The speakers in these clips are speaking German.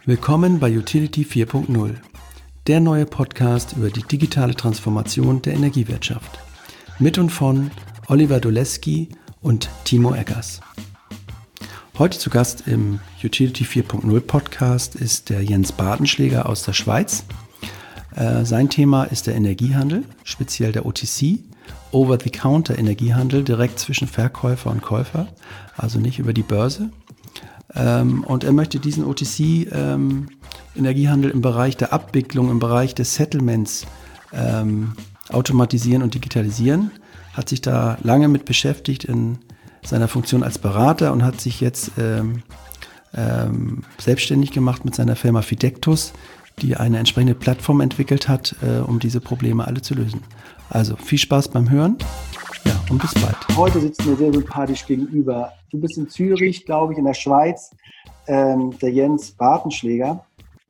Willkommen bei Utility 4.0, der neue Podcast über die digitale Transformation der Energiewirtschaft. Mit und von Oliver Doleski und Timo Eggers. Heute zu Gast im Utility 4.0 Podcast ist der Jens Bartenschläger aus der Schweiz. Sein Thema ist der Energiehandel, speziell der OTC, Over-the-Counter-Energiehandel, direkt zwischen Verkäufer und Käufer, also nicht über die Börse. Und er möchte diesen OTC-Energiehandel im Bereich der Abwicklung, im Bereich des Settlements automatisieren und digitalisieren. Hat sich da lange mit beschäftigt in seiner Funktion als Berater und hat sich jetzt selbstständig gemacht mit seiner Firma Fidectus, die eine entsprechende Plattform entwickelt hat, um diese Probleme alle zu lösen. Also viel Spaß beim Hören. Ja, und bis bald. Heute sitzt mir sehr sympathisch gegenüber. Du bist in Zürich, glaube ich, in der Schweiz, der Jens Bartenschläger.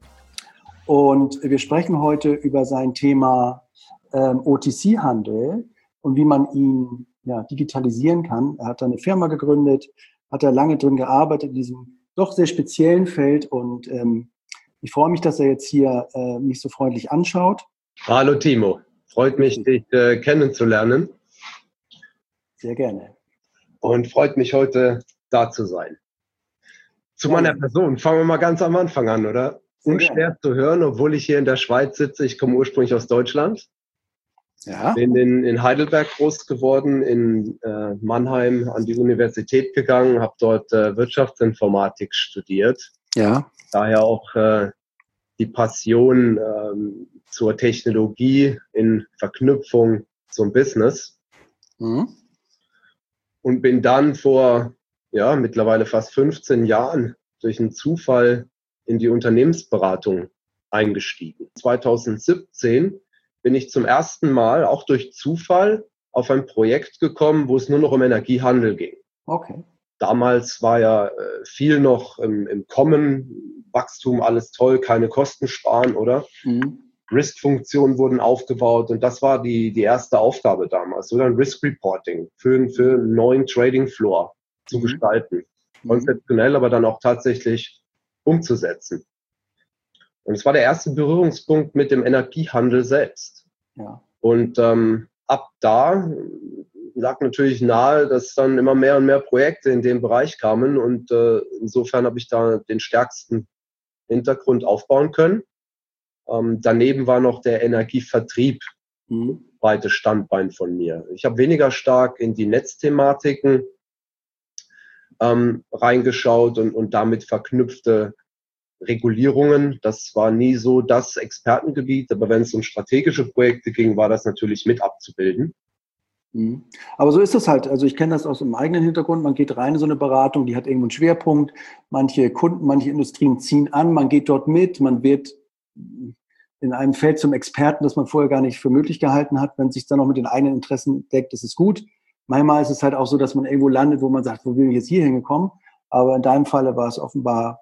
Und wir sprechen heute über sein Thema OTC-Handel und wie man ihn digitalisieren kann. Er hat da eine Firma gegründet, hat da lange drin gearbeitet in diesem doch sehr speziellen Feld. Und ich freue mich, dass er jetzt hier mich so freundlich anschaut. Hallo Timo, freut mich, dich kennenzulernen. Sehr gerne. Und freut mich, heute da zu sein. Zu meiner Person, fangen wir mal ganz am Anfang an, oder? Unschwer zu hören, obwohl ich hier in der Schweiz sitze. Ich komme ursprünglich aus Deutschland. Ja. Bin in Heidelberg groß geworden, in Mannheim an die Universität gegangen, habe dort Wirtschaftsinformatik studiert. Ja. Daher auch die Passion zur Technologie in Verknüpfung zum Business. Mhm. Und bin dann vor mittlerweile fast 15 Jahren durch einen Zufall in die Unternehmensberatung eingestiegen. 2017 bin ich zum ersten Mal, auch durch Zufall, auf ein Projekt gekommen, wo es nur noch um Energiehandel ging. Okay. Damals war ja viel noch im Kommen, Wachstum, alles toll, keine Kosten sparen, oder? Mhm. Risk-Funktionen wurden aufgebaut und das war die erste Aufgabe damals, oder ein Risk-Reporting für einen neuen Trading-Floor zu gestalten. Konzeptionell, aber dann auch tatsächlich umzusetzen. Und es war der erste Berührungspunkt mit dem Energiehandel selbst. Ja. Und ab da lag natürlich nahe, dass dann immer mehr und mehr Projekte in dem Bereich kamen und insofern habe ich da den stärksten Hintergrund aufbauen können. Daneben war noch der Energievertrieb zweites Standbein von mir. Ich habe weniger stark in die Netzthematiken reingeschaut und damit verknüpfte Regulierungen. Das war nie so das Expertengebiet, aber wenn es um strategische Projekte ging, war das natürlich mit abzubilden. Aber so ist es halt. Also ich kenne das aus dem eigenen Hintergrund. Man geht rein in so eine Beratung, die hat irgendwo einen Schwerpunkt. Manche Kunden, manche Industrien ziehen an. Man geht dort mit. Man wird in einem Feld zum Experten, das man vorher gar nicht für möglich gehalten hat. Wenn es sich dann noch mit den eigenen Interessen deckt, ist es gut. Manchmal ist es halt auch so, dass man irgendwo landet, wo man sagt, wo bin ich jetzt hier hingekommen? Aber in deinem Falle war es offenbar,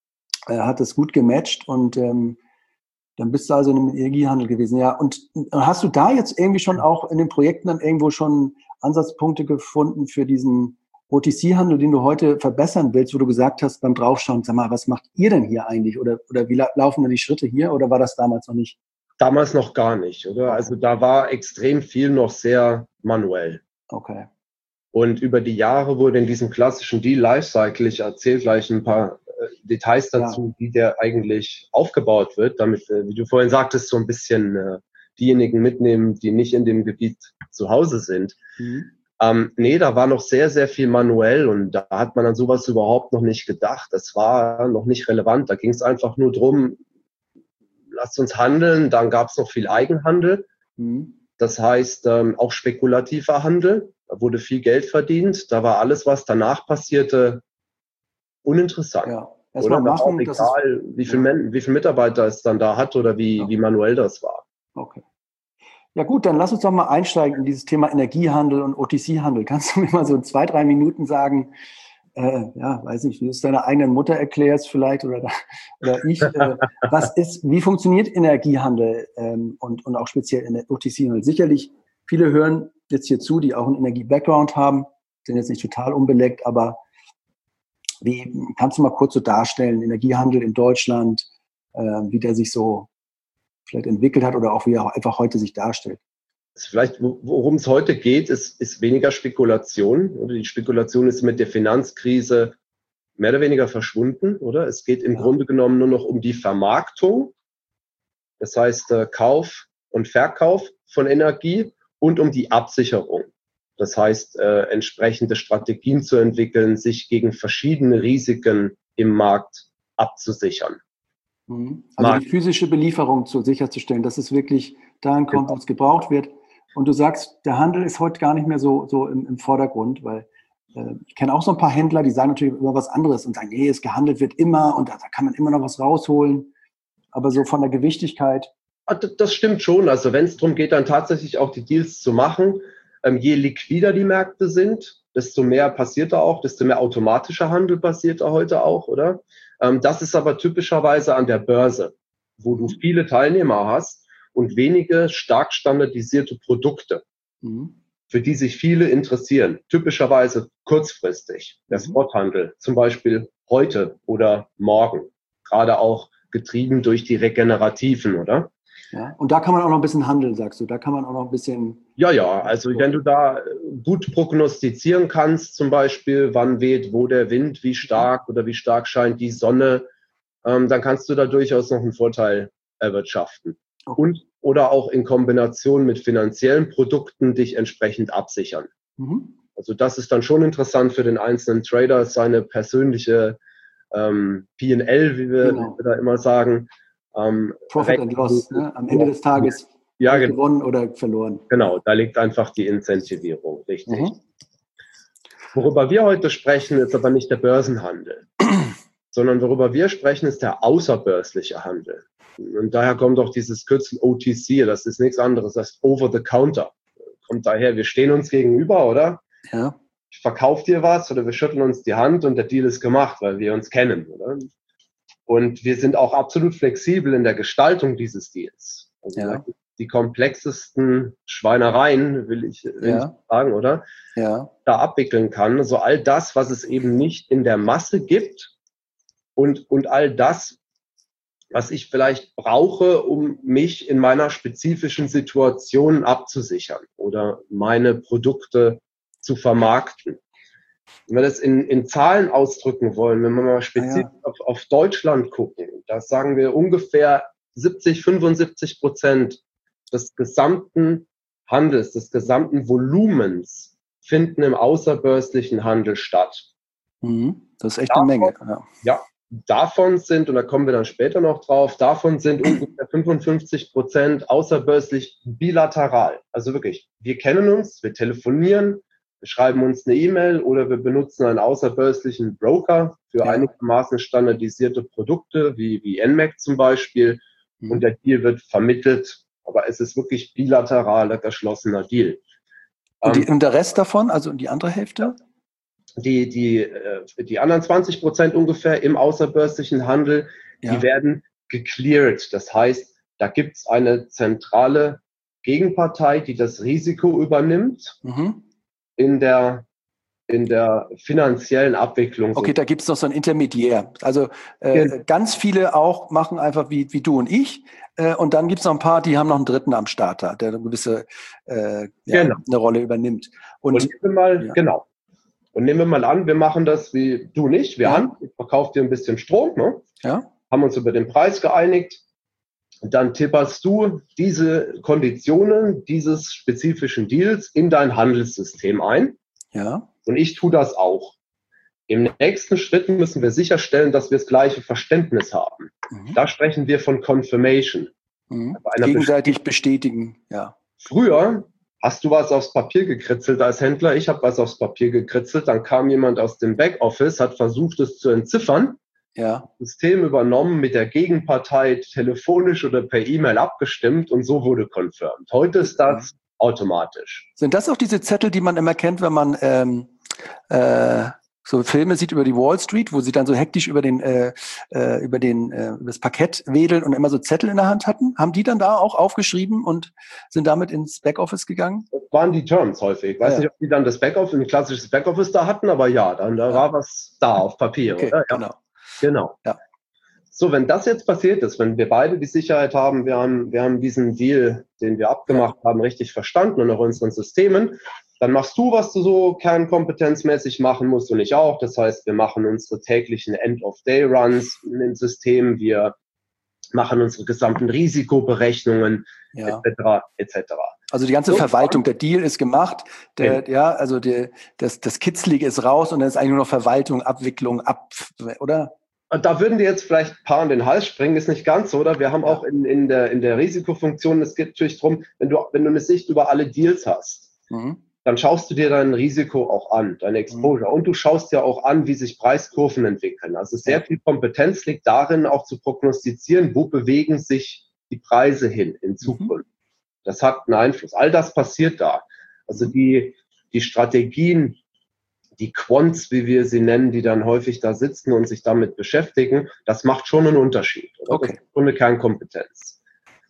hat es gut gematcht und dann bist du also in einem Energiehandel gewesen. Ja, und hast du da jetzt irgendwie schon auch in den Projekten dann irgendwo schon Ansatzpunkte gefunden für diesen OTC-Handel, den du heute verbessern willst, wo du gesagt hast beim Draufschauen, sag mal, was macht ihr denn hier eigentlich? Oder wie laufen denn die Schritte hier? Oder war das damals noch nicht? Damals noch gar nicht, oder? Also da war extrem viel noch sehr manuell. Okay. Und über die Jahre wurde in diesem klassischen Deal-Lifecycle, ich erzähle gleich ein paar Details dazu, wie der eigentlich aufgebaut wird, damit, wie du vorhin sagtest, so ein bisschen diejenigen mitnehmen, die nicht in dem Gebiet zu Hause sind. Nee, da war noch sehr, sehr viel manuell und da hat man an sowas überhaupt noch nicht gedacht. Das war noch nicht relevant. Da ging es einfach nur drum, lasst uns handeln. Dann gab es noch viel Eigenhandel. Das heißt, auch spekulativer Handel. Da wurde viel Geld verdient. Da war alles, was danach passierte, uninteressant. Ja. Oder machen, auch egal, wie viel Mitarbeiter es dann da hat oder wie manuell das war. Okay. Ja gut, dann lass uns doch mal einsteigen in dieses Thema Energiehandel und OTC-Handel. Kannst du mir mal so in 2-3 Minuten sagen, weiß nicht, wie du es deiner eigenen Mutter erklärst vielleicht oder ich, wie funktioniert Energiehandel und auch speziell in der OTC-Handel? Sicherlich, viele hören jetzt hier zu, die auch einen Energie-Background haben, sind jetzt nicht total unbeleckt, aber Wie kannst du mal kurz so darstellen, Energiehandel in Deutschland, wie der sich so vielleicht entwickelt hat oder auch wie er einfach heute sich darstellt? Vielleicht, worum es heute geht, ist weniger Spekulation. Oder die Spekulation ist mit der Finanzkrise mehr oder weniger verschwunden, oder? Es geht im Grunde genommen nur noch um die Vermarktung, das heißt Kauf und Verkauf von Energie und um die Absicherung. Das heißt, entsprechende Strategien zu entwickeln, sich gegen verschiedene Risiken im Markt abzusichern. Also die physische Belieferung sicherzustellen, dass es wirklich dahin kommt, wo es gebraucht wird. Und du sagst, der Handel ist heute gar nicht mehr so im Vordergrund, weil ich kenne auch so ein paar Händler, die sagen natürlich immer was anderes und sagen, nee, es gehandelt wird immer und da kann man immer noch was rausholen. Aber so von der Gewichtigkeit. Das stimmt schon. Also wenn es darum geht, dann tatsächlich auch die Deals zu machen, je liquider die Märkte sind, desto mehr passiert da auch, desto mehr automatischer Handel passiert da heute auch, oder? Das ist aber typischerweise an der Börse, wo du viele Teilnehmer hast und wenige stark standardisierte Produkte, für die sich viele interessieren. Typischerweise kurzfristig. Der Spothandel, zum Beispiel heute oder morgen. Gerade auch getrieben durch die Regenerativen, oder? Ja, und da kann man auch noch ein bisschen handeln, sagst du. Da kann man auch noch ein bisschen. Ja, also wenn du da gut prognostizieren kannst, zum Beispiel, wann weht wo der Wind, wie stark oder wie stark scheint die Sonne, dann kannst du da durchaus noch einen Vorteil erwirtschaften. Okay. Und oder auch in Kombination mit finanziellen Produkten dich entsprechend absichern. Also das ist dann schon interessant für den einzelnen Trader, seine persönliche P&L, wie wir da immer sagen. Profit and Loss, ne? Am Ende des Tages gewonnen oder verloren. Genau, da liegt einfach die Incentivierung, richtig. Worüber wir heute sprechen, ist aber nicht der Börsenhandel, sondern worüber wir sprechen, ist der außerbörsliche Handel. Und daher kommt auch dieses Kürzel OTC, das ist nichts anderes als Over the Counter. Kommt daher, wir stehen uns gegenüber, oder? Ja. Ich verkaufe dir was oder wir schütteln uns die Hand und der Deal ist gemacht, weil wir uns kennen, oder? Und wir sind auch absolut flexibel in der Gestaltung dieses Deals. Also die komplexesten Schweinereien, will ich sagen, oder? Ja. Da abwickeln kann. Also all das, was es eben nicht in der Masse gibt und all das, was ich vielleicht brauche, um mich in meiner spezifischen Situation abzusichern oder meine Produkte zu vermarkten. Wenn wir das in Zahlen ausdrücken wollen, wenn wir mal spezifisch auf Deutschland gucken, da sagen wir ungefähr 75% des gesamten Handels, des gesamten Volumens finden im außerbörslichen Handel statt. Das ist echt eine Menge. Ja, davon sind, und da kommen wir dann später noch drauf, davon sind ungefähr 55% außerbörslich bilateral. Also wirklich, wir kennen uns, wir telefonieren, wir schreiben uns eine E-Mail oder wir benutzen einen außerbörslichen Broker für einigermaßen standardisierte Produkte, wie NMAC zum Beispiel. Und der Deal wird vermittelt, aber es ist wirklich bilateraler, geschlossener Deal. Und der Rest davon, also die andere Hälfte? Die anderen 20% ungefähr im außerbörslichen Handel, die werden gecleared. Das heißt, da gibt es eine zentrale Gegenpartei, die das Risiko übernimmt in der finanziellen Abwicklung. Okay, da gibt es noch so einen Intermediär. Also ganz viele auch machen einfach wie du und ich. Und dann gibt es noch ein paar, die haben noch einen Dritten am Start da, der eine gewisse eine Rolle übernimmt. Und nehmen wir mal an, wir machen das wie du und ich. Ich verkaufe dir ein bisschen Strom, ne? Haben uns über den Preis geeinigt. Und dann tipperst du diese Konditionen dieses spezifischen Deals in dein Handelssystem ein. Und ich tue das auch. Im nächsten Schritt müssen wir sicherstellen, dass wir das gleiche Verständnis haben. Da sprechen wir von Confirmation. Gegenseitig bestätigen, Früher hast du was aufs Papier gekritzelt als Händler, ich habe was aufs Papier gekritzelt, dann kam jemand aus dem Backoffice, hat versucht, es zu entziffern, System übernommen, mit der Gegenpartei telefonisch oder per E-Mail abgestimmt und so wurde confirmed. Heute ist das automatisch. Sind das auch diese Zettel, die man immer kennt, wenn man so Filme sieht über die Wall Street, wo sie dann so hektisch über das Parkett wedeln und immer so Zettel in der Hand hatten. Haben die dann da auch aufgeschrieben und sind damit ins Backoffice gegangen? Das waren die Terms häufig. Ich weiß nicht, ob die dann ein klassisches Backoffice da hatten, aber ja, da war was da auf Papier, okay, oder? Ja. Genau. Ja. So, wenn das jetzt passiert ist, wenn wir beide die Sicherheit haben, wir haben diesen Deal, den wir abgemacht haben, richtig verstanden und auch unseren Systemen, dann machst du, was du so kernkompetenzmäßig machen musst und ich auch. Das heißt, wir machen unsere täglichen End-of-Day-Runs in dem System, wir machen unsere gesamten Risikoberechnungen, etc., etc. Also die ganze Verwaltung, der Deal ist gemacht, das Kitzlige ist raus und dann ist eigentlich nur noch Verwaltung, Abwicklung, oder? Da würden dir jetzt vielleicht ein paar an den Hals springen, ist nicht ganz so, oder? Wir haben auch in der Risikofunktion, es geht natürlich darum, wenn du eine Sicht über alle Deals hast, dann schaust du dir dein Risiko auch an, deine Exposure. Und du schaust dir auch an, wie sich Preiskurven entwickeln. Also sehr viel Kompetenz liegt darin, auch zu prognostizieren, wo bewegen sich die Preise hin in Zukunft. Das hat einen Einfluss. All das passiert da. Also die Strategien, die Quants, wie wir sie nennen, die dann häufig da sitzen und sich damit beschäftigen, das macht schon einen Unterschied. Oder? Okay. Das ist schon eine Kernkompetenz.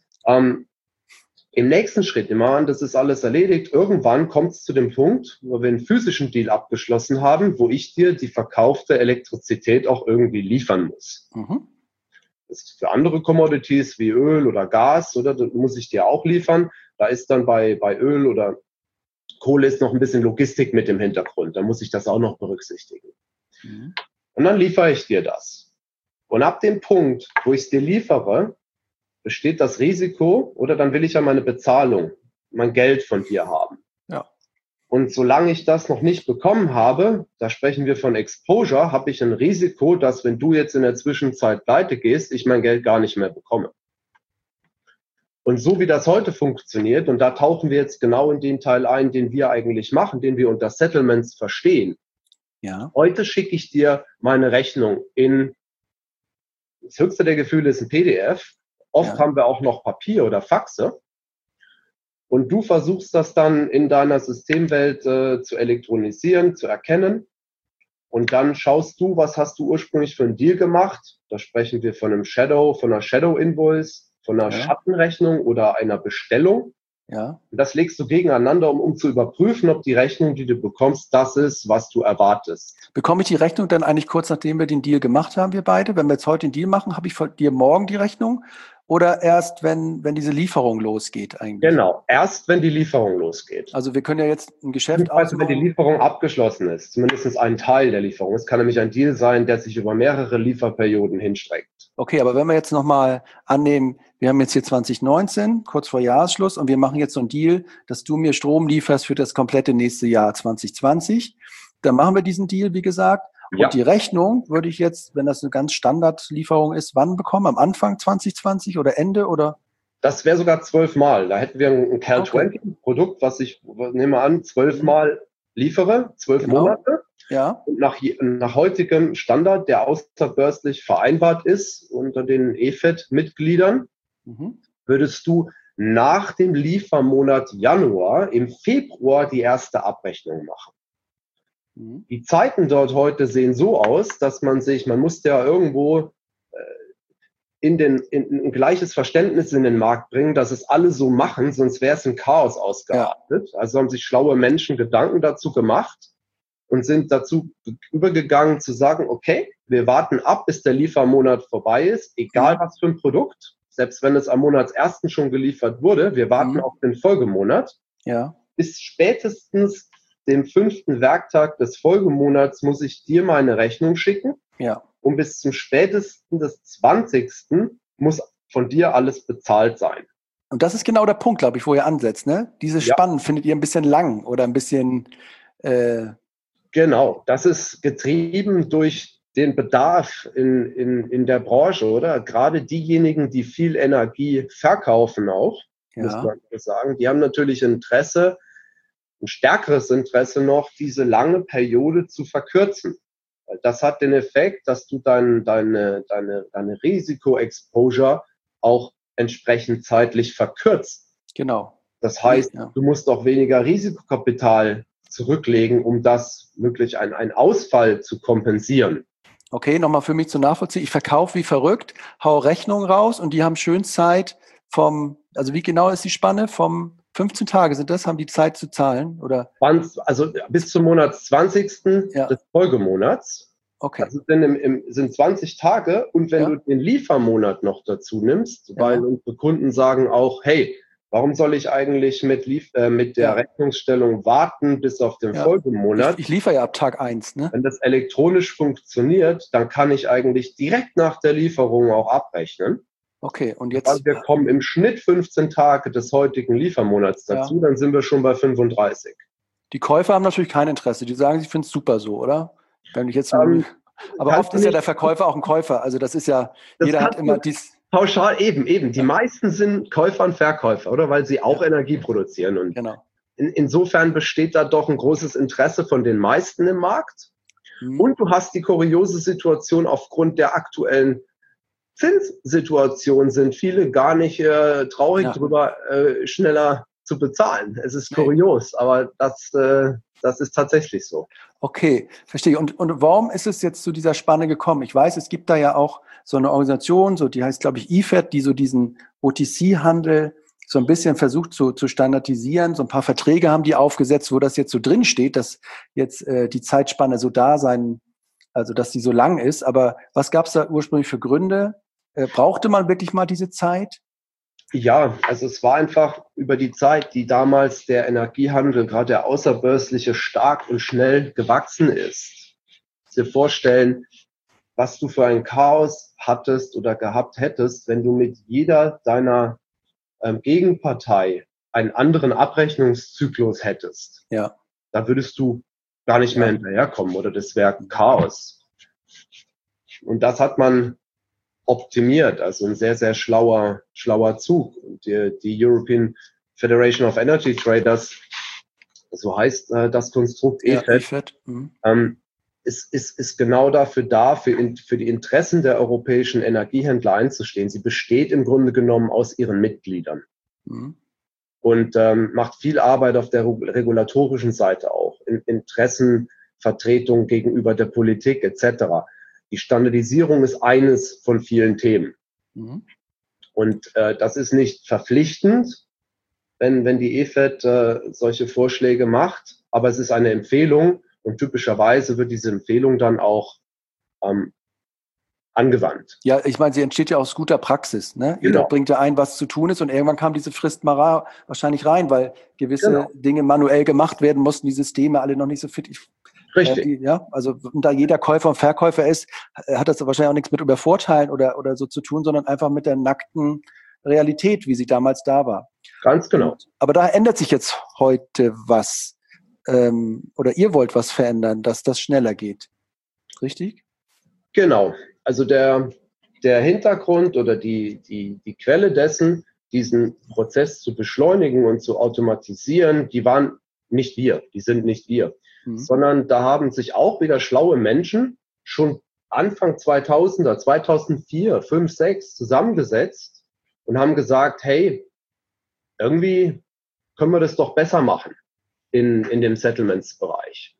Im nächsten Schritt, das ist alles erledigt. Irgendwann kommt es zu dem Punkt, wo wir einen physischen Deal abgeschlossen haben, wo ich dir die verkaufte Elektrizität auch irgendwie liefern muss. Das ist für andere Commodities wie Öl oder Gas, oder? Das muss ich dir auch liefern. Da ist dann bei Öl oder Kohle ist noch ein bisschen Logistik mit im Hintergrund. Da muss ich das auch noch berücksichtigen. Und dann liefere ich dir das. Und ab dem Punkt, wo ich es dir liefere, besteht das Risiko, oder dann will ich ja meine Bezahlung, mein Geld von dir haben. Ja. Und solange ich das noch nicht bekommen habe, da sprechen wir von Exposure, habe ich ein Risiko, dass wenn du jetzt in der Zwischenzeit pleite gehst, ich mein Geld gar nicht mehr bekomme. Und so wie das heute funktioniert, und da tauchen wir jetzt genau in den Teil ein, den wir eigentlich machen, den wir unter Settlements verstehen. Ja. Heute schicke ich dir meine Rechnung das höchste der Gefühle ist ein PDF. Oft haben wir auch noch Papier oder Faxe. Und du versuchst das dann in deiner Systemwelt zu elektronisieren, zu erkennen. Und dann schaust du, was hast du ursprünglich für einen Deal gemacht. Da sprechen wir von einer Shadow-Invoice, von einer Schattenrechnung oder einer Bestellung. Ja. Und das legst du gegeneinander, um zu überprüfen, ob die Rechnung, die du bekommst, das ist, was du erwartest. Bekomme ich die Rechnung dann eigentlich kurz, nachdem wir den Deal gemacht haben, wir beide? Wenn wir jetzt heute den Deal machen, habe ich von dir morgen die Rechnung? Oder erst, wenn diese Lieferung losgeht eigentlich? Genau, erst wenn die Lieferung losgeht. Also wir können ja jetzt ein Geschäft ausmachen. Wenn die Lieferung abgeschlossen ist, zumindest ein Teil der Lieferung. Es kann nämlich ein Deal sein, der sich über mehrere Lieferperioden hinstreckt. Okay, aber wenn wir jetzt nochmal annehmen, wir haben jetzt hier 2019, kurz vor Jahresschluss, und wir machen jetzt so einen Deal, dass du mir Strom lieferst für das komplette nächste Jahr 2020. Dann machen wir diesen Deal, wie gesagt. Und die Rechnung würde ich jetzt, wenn das eine ganz Standardlieferung ist, wann bekommen? Am Anfang 2020 oder Ende oder? Das wäre sogar 12 Mal. Da hätten wir ein Cal 20 Produkt, was ich nehme an, 12 Mal liefere, 12 Monate. Ja. Und nach heutigem Standard, der außerbörslich vereinbart ist unter den EFED-Mitgliedern, würdest du nach dem Liefermonat Januar im Februar die erste Abrechnung machen. Die Zeiten dort heute sehen so aus, dass man muss ja irgendwo ein gleiches Verständnis in den Markt bringen, dass es alle so machen, sonst wäre es ein Chaos ausgeartet. Ja. Also haben sich schlaue Menschen Gedanken dazu gemacht und sind dazu übergegangen zu sagen, okay, wir warten ab, bis der Liefermonat vorbei ist, egal was für ein Produkt, selbst wenn es am Monatsersten schon geliefert wurde, wir warten auf den Folgemonat. Ja. Bis spätestens dem 5. Werktag des Folgemonats muss ich dir meine Rechnung schicken. Ja. Und bis zum spätesten des 20. muss von dir alles bezahlt sein. Und das ist genau der Punkt, glaube ich, wo ihr ansetzt, ne? Diese Spannen findet ihr ein bisschen lang oder ein bisschen... Genau, das ist getrieben durch den Bedarf in der Branche, oder? Gerade diejenigen, die viel Energie verkaufen auch, muss man sagen, die haben natürlich Interesse, ein stärkeres Interesse noch, diese lange Periode zu verkürzen. Das hat den Effekt, dass du deine Risiko-Exposure auch entsprechend zeitlich verkürzt. Genau. Das heißt, du musst auch weniger Risikokapital zurücklegen, um das möglich einen Ausfall zu kompensieren. Okay, nochmal für mich zu nachvollziehen. Ich verkaufe wie verrückt, hau Rechnungen raus und die haben schön Zeit also wie genau ist die Spanne? 15 Tage haben die Zeit zu zahlen? Oder? Also bis zum Monat 20. des Folgemonats. Okay. Also sind 20 Tage und wenn du den Liefermonat noch dazu nimmst, weil unsere Kunden sagen auch, hey, warum soll ich eigentlich mit der Rechnungsstellung warten bis auf den Folgemonat? Ich liefere ja ab Tag 1. Ne? Wenn das elektronisch funktioniert, dann kann ich eigentlich direkt nach der Lieferung auch abrechnen. Okay, und jetzt? Also wir kommen im Schnitt 15 Tage des heutigen Liefermonats dazu, dann sind wir schon bei 35. Die Käufer haben natürlich kein Interesse. Die sagen, sie finden es super so, oder? Wenn ich jetzt aber oft ist ja der Verkäufer auch ein Käufer. Also das ist ja, jeder hat immer dies. Pauschal eben. Die meisten sind Käufer und Verkäufer, oder? Weil sie auch Energie produzieren. Und insofern besteht da doch ein großes Interesse von den meisten im Markt. Und du hast die kuriose Situation, aufgrund der aktuellen Zinssituation sind viele gar nicht traurig drüber, schneller zu bezahlen. Es ist kurios, aber das ist tatsächlich so. Okay, verstehe. Und warum ist es jetzt zu dieser Spanne gekommen? Ich weiß, es gibt da ja auch so eine Organisation, die heißt, glaube ich, IFED, die so diesen OTC-Handel so ein bisschen versucht zu standardisieren. So ein paar Verträge haben die aufgesetzt, wo das jetzt so drin steht, dass jetzt die Zeitspanne so da sein, also dass die so lang ist. Aber was gab es da ursprünglich für Gründe? Brauchte man wirklich mal diese Zeit? Ja, also es war einfach über die Zeit, die damals der Energiehandel, gerade der außerbörsliche, stark und schnell gewachsen ist. Dir vorstellen, was du für ein Chaos hattest oder gehabt hättest, wenn du mit jeder deiner Gegenpartei einen anderen Abrechnungszyklus hättest. Ja. Da würdest du gar nicht mehr hinterherkommen oder das wäre Chaos. Und das hat man optimiert, also ein sehr, sehr schlauer Zug. Und die European Federation of Energy Traders, so heißt das Konstrukt EFED, ist genau dafür da, für die Interessen der europäischen Energiehändler einzustehen. Sie besteht im Grunde genommen aus ihren Mitgliedern und macht viel Arbeit auf der regulatorischen Seite auch, Interessenvertretung gegenüber der Politik etc. Die Standardisierung ist eines von vielen Themen. Und das ist nicht verpflichtend, wenn die EFED solche Vorschläge macht, aber es ist eine Empfehlung und typischerweise wird diese Empfehlung dann auch angewandt. Ja, ich meine, sie entsteht ja aus guter Praxis. Ne? Jeder bringt ja ein, was zu tun ist, und irgendwann kam diese Frist mal wahrscheinlich rein, weil gewisse Dinge manuell gemacht werden mussten, die Systeme alle noch nicht so fit. Richtig. Also da jeder Käufer und Verkäufer ist, hat das wahrscheinlich auch nichts mit Übervorteilen oder so zu tun, sondern einfach mit der nackten Realität, wie sie damals da war. Ganz genau. Aber da ändert sich jetzt heute was. Oder ihr wollt was verändern, dass das schneller geht. Richtig? Genau. Also der Hintergrund oder die Quelle dessen, diesen Prozess zu beschleunigen und zu automatisieren, die sind nicht wir. Sondern da haben sich auch wieder schlaue Menschen schon Anfang 2000er, 2004, 5, 6 zusammengesetzt und haben gesagt, hey, irgendwie können wir das doch besser machen in dem Settlements-Bereich.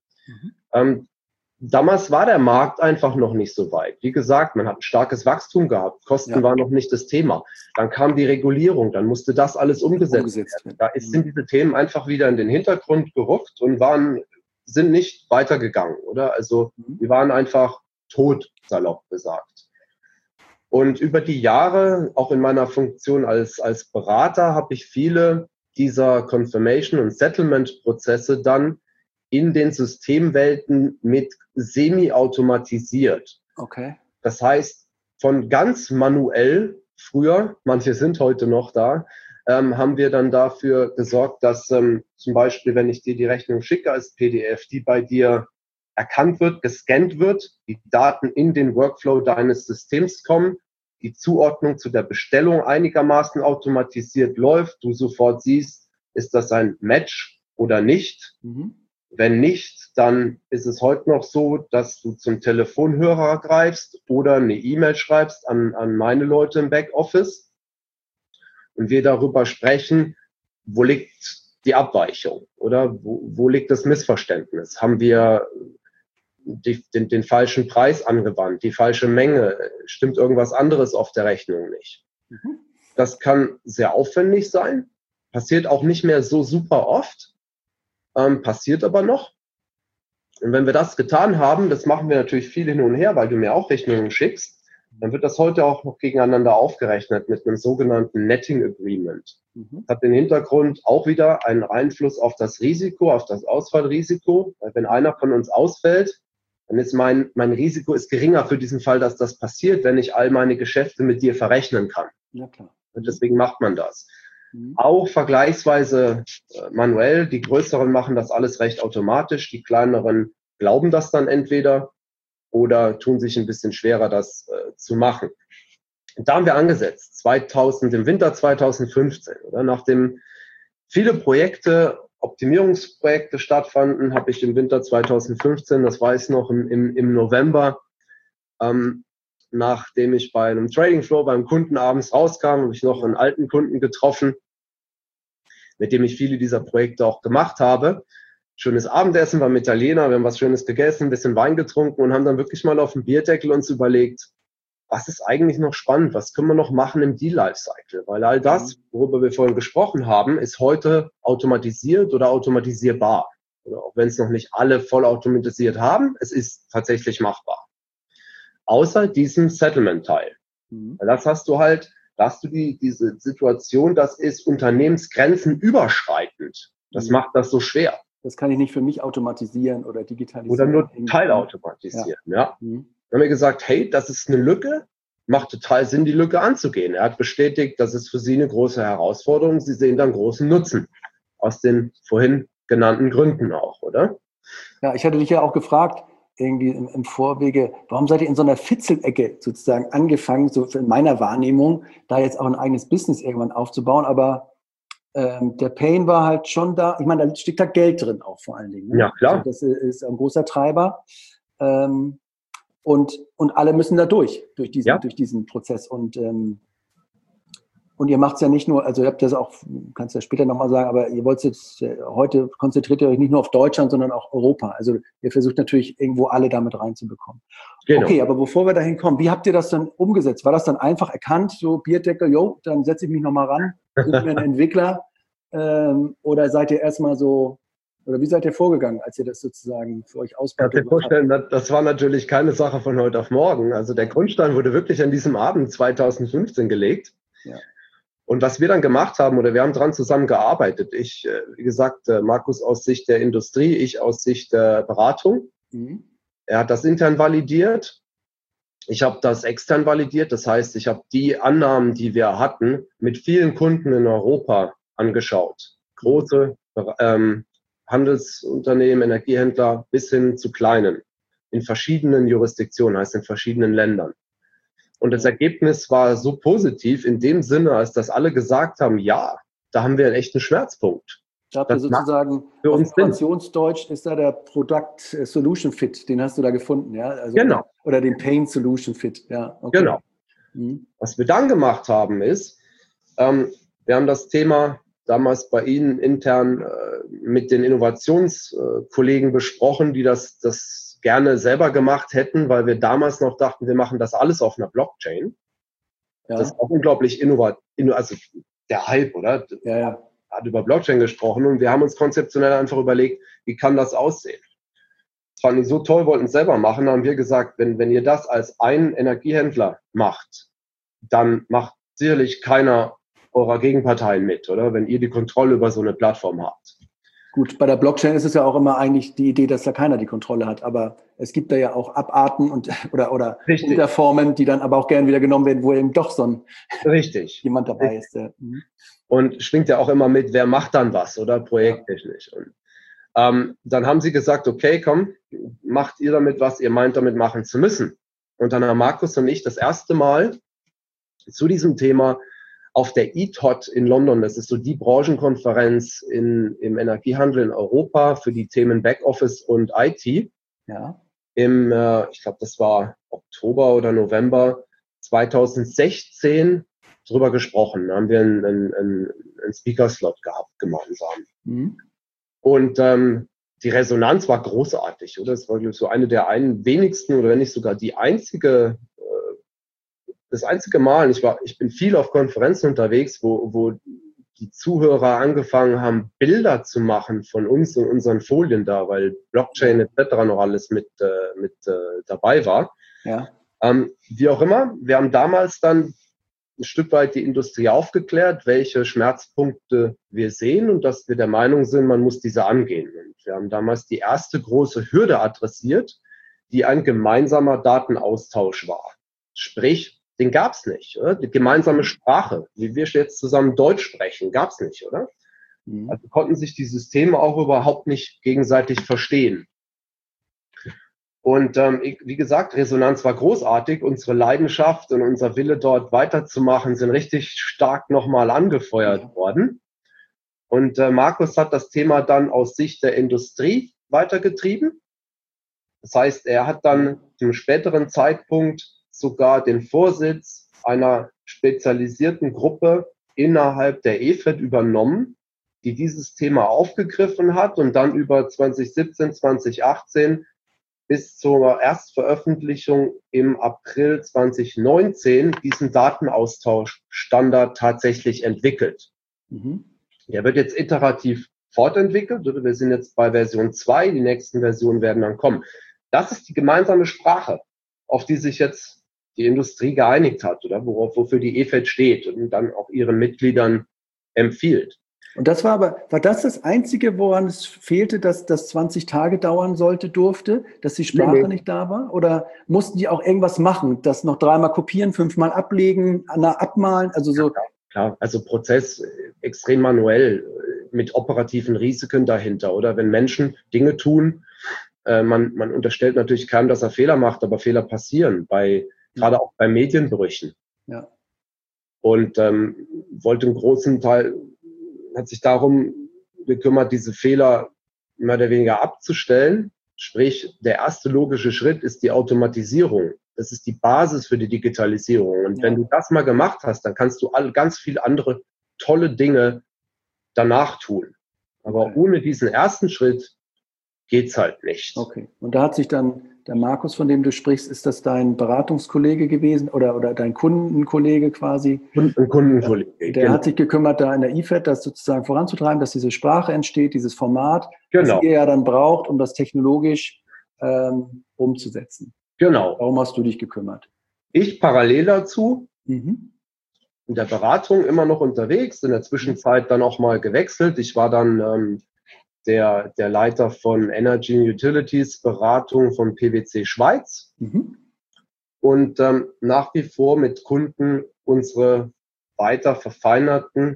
Damals war der Markt einfach noch nicht so weit. Wie gesagt, man hat ein starkes Wachstum gehabt. Kosten waren noch nicht das Thema. Dann kam die Regulierung, dann musste das alles umgesetzt werden. Da sind diese Themen einfach wieder in den Hintergrund gerückt und sind nicht weitergegangen, oder? Also die waren einfach tot, salopp gesagt. Und über die Jahre, auch in meiner Funktion als Berater, habe ich viele dieser Confirmation- und Settlement-Prozesse dann in den Systemwelten mit semi-automatisiert. Okay. Das heißt, von ganz manuell früher, manche sind heute noch da, haben wir dann dafür gesorgt, dass zum Beispiel, wenn ich dir die Rechnung schicke als PDF, die bei dir erkannt wird, gescannt wird, die Daten in den Workflow deines Systems kommen, die Zuordnung zu der Bestellung einigermaßen automatisiert läuft, du sofort siehst, ist das ein Match oder nicht. Wenn nicht, dann ist es heute noch so, dass du zum Telefonhörer greifst oder eine E-Mail schreibst an meine Leute im Backoffice und wir darüber sprechen, wo liegt die Abweichung? Oder wo liegt das Missverständnis? Haben wir den falschen Preis angewandt, die falsche Menge? Stimmt irgendwas anderes auf der Rechnung nicht? Mhm. Das kann sehr aufwendig sein, passiert auch nicht mehr so super oft, passiert aber noch. Und wenn wir das getan haben, das machen wir natürlich viel hin und her, weil du mir auch Rechnungen schickst, dann wird das heute auch noch gegeneinander aufgerechnet mit einem sogenannten Netting Agreement. Mhm. Das hat den Hintergrund auch wieder einen Einfluss auf das Risiko, auf das Ausfallrisiko. Weil wenn einer von uns ausfällt, dann ist mein Risiko ist geringer für diesen Fall, dass das passiert, wenn ich all meine Geschäfte mit dir verrechnen kann. Ja, klar. Und deswegen macht man das. Mhm. Auch vergleichsweise manuell. Die Größeren machen das alles recht automatisch. Die Kleineren glauben das dann entweder oder tun sich ein bisschen schwerer, das zu machen. Und da haben wir angesetzt, im Winter 2015. Oder? Nachdem viele Optimierungsprojekte stattfanden, habe ich im Winter 2015, das weiß ich noch, im November, nachdem ich bei einem Trading Floor beim Kunden abends rauskam, habe ich noch einen alten Kunden getroffen, mit dem ich viele dieser Projekte auch gemacht habe. Schönes Abendessen beim Italiener, wir haben was Schönes gegessen, ein bisschen Wein getrunken und haben dann wirklich mal auf dem Bierdeckel uns überlegt, was ist eigentlich noch spannend, was können wir noch machen im Deal-Lifecycle? Weil all das, worüber wir vorhin gesprochen haben, ist heute automatisiert oder automatisierbar. Oder auch wenn es noch nicht alle voll automatisiert haben, es ist tatsächlich machbar. Außer diesem Settlement-Teil. Weil das hast du halt, da hast du diese Situation, das ist Unternehmensgrenzen überschreitend. Das macht das so schwer. Das kann ich nicht für mich automatisieren oder digitalisieren. Oder nur teilautomatisieren, ja. Dann haben wir gesagt, hey, das ist eine Lücke, macht total Sinn, die Lücke anzugehen. Er hat bestätigt, das ist für Sie eine große Herausforderung. Sie sehen dann großen Nutzen. Aus den vorhin genannten Gründen auch, oder? Ja, ich hatte dich ja auch gefragt, irgendwie im Vorwege, warum seid ihr in so einer Fitzelecke sozusagen angefangen, so in meiner Wahrnehmung, da jetzt auch ein eigenes Business irgendwann aufzubauen, aber der Pain war halt schon da. Ich meine, da steckt halt Geld drin auch vor allen Dingen. Ne? Ja, klar. Also das ist ein großer Treiber. Und alle müssen da durch diesen Prozess. Und ihr macht es ja nicht nur, also ihr habt das auch, kannst du ja später nochmal sagen, aber ihr wollt jetzt, heute konzentriert ihr euch nicht nur auf Deutschland, sondern auch Europa. Also ihr versucht natürlich irgendwo alle damit reinzubekommen. Genau. Okay, aber bevor wir dahin kommen, wie habt ihr das dann umgesetzt? War das dann einfach erkannt, so Bierdeckel, dann setze ich mich nochmal ran, suche mir einen Entwickler, oder seid ihr erstmal so, oder wie seid ihr vorgegangen, als ihr das sozusagen für euch ausbaut? Ich kann mir vorstellen, das war natürlich keine Sache von heute auf morgen. Also der Grundstein wurde wirklich an diesem Abend 2015 gelegt. Ja. Und was wir dann gemacht haben, oder wir haben dran zusammengearbeitet, ich, wie gesagt, Markus aus Sicht der Industrie, ich aus Sicht der Beratung. Mhm. Er hat das intern validiert. Ich habe das extern validiert. Das heißt, ich habe die Annahmen, die wir hatten, mit vielen Kunden in Europa angeschaut. Große Handelsunternehmen, Energiehändler bis hin zu kleinen. In verschiedenen Jurisdiktionen, heißt in verschiedenen Ländern. Und das Ergebnis war so positiv in dem Sinne, als dass alle gesagt haben, ja, da haben wir einen echten Schmerzpunkt. Da habt ihr sozusagen, für uns Innovationsdeutsch ist da der Product Solution Fit, den hast du da gefunden, ja? Also genau. Oder den Pain Solution Fit, ja. Okay. Genau. Mhm. Was wir dann gemacht haben ist, wir haben das Thema damals bei Ihnen intern mit den Innovationskollegen besprochen, die das gerne selber gemacht hätten, weil wir damals noch dachten, wir machen das alles auf einer Blockchain. Ja. Das ist auch unglaublich also der Hype, oder? Ja. Hat über Blockchain gesprochen und wir haben uns konzeptionell einfach überlegt, wie kann das aussehen? Das fand ich so toll, wollten es selber machen, dann haben wir gesagt, wenn ihr das als ein Energiehändler macht, dann macht sicherlich keiner eurer Gegenparteien mit, oder? Wenn ihr die Kontrolle über so eine Plattform habt. Gut, bei der Blockchain ist es ja auch immer eigentlich die Idee, dass da keiner die Kontrolle hat. Aber es gibt da ja auch Abarten oder Unterformen, die dann aber auch gern wieder genommen werden, wo eben doch so ein jemand dabei ist. Und schwingt ja auch immer mit, wer macht dann was, oder? Projekttechnisch. Und dann haben sie gesagt, okay, komm, macht ihr damit, was ihr meint, damit machen zu müssen. Und dann haben Markus und ich das erste Mal zu diesem Thema auf der ETOT in London, das ist so die Branchenkonferenz im Energiehandel in Europa für die Themen Backoffice und IT. Ja. Ich glaube, das war Oktober oder November 2016 drüber gesprochen. Da haben wir einen Speaker-Slot gehabt gemeinsam. Und die Resonanz war großartig, oder? Es war, glaube ich, so eine der wenigsten oder wenn nicht sogar das einzige Mal. Ich bin viel auf Konferenzen unterwegs, wo die Zuhörer angefangen haben, Bilder zu machen von uns und unseren Folien da, weil Blockchain etc. noch alles mit dabei war. Ja. Wie auch immer, wir haben damals dann ein Stück weit die Industrie aufgeklärt, welche Schmerzpunkte wir sehen und dass wir der Meinung sind, man muss diese angehen. Und wir haben damals die erste große Hürde adressiert, die ein gemeinsamer Datenaustausch war. Sprich, den gab es nicht, oder? Die gemeinsame Sprache, wie wir jetzt zusammen Deutsch sprechen, gab es nicht, oder? Also konnten sich die Systeme auch überhaupt nicht gegenseitig verstehen. Und wie gesagt, Resonanz war großartig. Unsere Leidenschaft und unser Wille, dort weiterzumachen, sind richtig stark nochmal angefeuert worden. Und Markus hat das Thema dann aus Sicht der Industrie weitergetrieben. Das heißt, er hat dann zum späteren Zeitpunkt sogar den Vorsitz einer spezialisierten Gruppe innerhalb der EFET übernommen, die dieses Thema aufgegriffen hat und dann über 2017, 2018 bis zur Erstveröffentlichung im April 2019 diesen Datenaustauschstandard tatsächlich entwickelt. Der wird jetzt iterativ fortentwickelt. Wir sind jetzt bei Version 2, die nächsten Versionen werden dann kommen. Das ist die gemeinsame Sprache, auf die sich jetzt die Industrie geeinigt hat oder wofür die EFET steht und dann auch ihren Mitgliedern empfiehlt. Und das war das Einzige, woran es fehlte, dass das 20 Tage dauern durfte, dass die Sprache nicht da war? Oder mussten die auch irgendwas machen, das noch 3-mal kopieren, 5-mal ablegen, abmalen? Also so. Ja, klar, also Prozess extrem manuell mit operativen Risiken dahinter. Oder wenn Menschen Dinge tun, man unterstellt natürlich keinem, dass er Fehler macht, aber Fehler passieren, gerade auch bei Medienbrüchen. Ja. Und wollte einen großen Teil, hat sich darum gekümmert, diese Fehler mehr oder weniger abzustellen. Sprich, der erste logische Schritt ist die Automatisierung. Das ist die Basis für die Digitalisierung. Und wenn du das mal gemacht hast, dann kannst du ganz viele andere tolle Dinge danach tun. Aber ohne diesen ersten Schritt geht's halt nicht. Okay. Und da hat sich dann der Markus, von dem du sprichst, ist das dein Beratungskollege gewesen oder dein Kundenkollege quasi? Ein Kundenkollege. Der hat sich gekümmert, da in der EFET das sozusagen voranzutreiben, dass diese Sprache entsteht, dieses Format, das ihr ja dann braucht, um das technologisch umzusetzen. Genau. Warum hast du dich gekümmert? Ich parallel dazu in der Beratung immer noch unterwegs, in der Zwischenzeit dann auch mal gewechselt. Ich war dann der Leiter von Energy and Utilities Beratung von PwC Schweiz und nach wie vor mit Kunden unsere weiter verfeinerten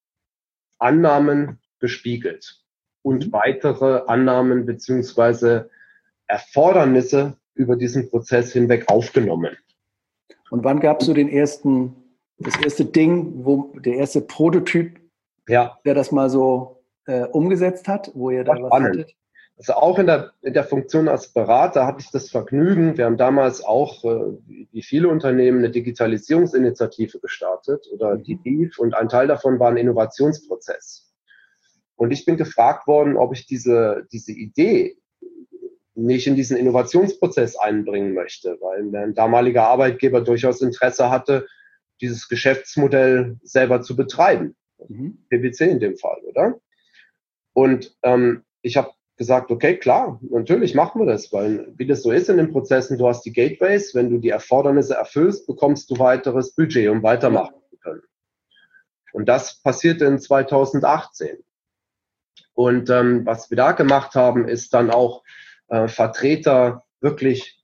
Annahmen gespiegelt und weitere Annahmen beziehungsweise Erfordernisse über diesen Prozess hinweg aufgenommen. Und wann gab es so das erste Ding, der erste Prototyp, der das mal so umgesetzt hat, wo ihr da was hattet? Also auch in der Funktion als Berater hatte ich das Vergnügen. Wir haben damals auch, wie viele Unternehmen, eine Digitalisierungsinitiative gestartet oder die DIV und ein Teil davon war ein Innovationsprozess. Und ich bin gefragt worden, ob ich diese Idee nicht in diesen Innovationsprozess einbringen möchte, weil mein damaliger Arbeitgeber durchaus Interesse hatte, dieses Geschäftsmodell selber zu betreiben. PwC in dem Fall, oder? Und ich habe gesagt, okay, klar, natürlich machen wir das, weil wie das so ist in den Prozessen, du hast die Gateways, wenn du die Erfordernisse erfüllst, bekommst du weiteres Budget, um weitermachen zu können. Und das passierte in 2018. Und was wir da gemacht haben, ist dann auch Vertreter wirklich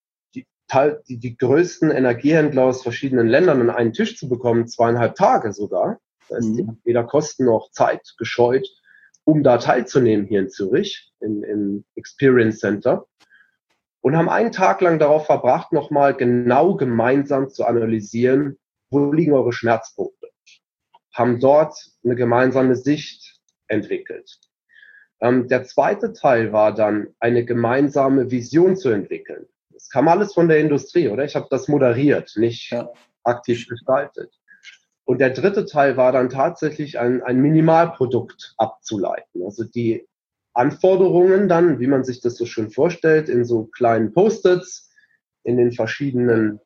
die größten Energiehändler aus verschiedenen Ländern an einen Tisch zu bekommen, 2,5 Tage sogar. Das heißt, die haben weder Kosten noch Zeit gescheut, um da teilzunehmen hier in Zürich, im Experience Center. Und haben einen Tag lang darauf verbracht, nochmal genau gemeinsam zu analysieren, wo liegen eure Schmerzpunkte. Haben dort eine gemeinsame Sicht entwickelt. Der zweite Teil war dann, eine gemeinsame Vision zu entwickeln. Das kam alles von der Industrie, oder? Ich habe das moderiert, nicht aktiv gestaltet. Und der dritte Teil war dann tatsächlich ein Minimalprodukt abzuleiten. Also die Anforderungen dann, wie man sich das so schön vorstellt, in so kleinen Post-its, in den verschiedenen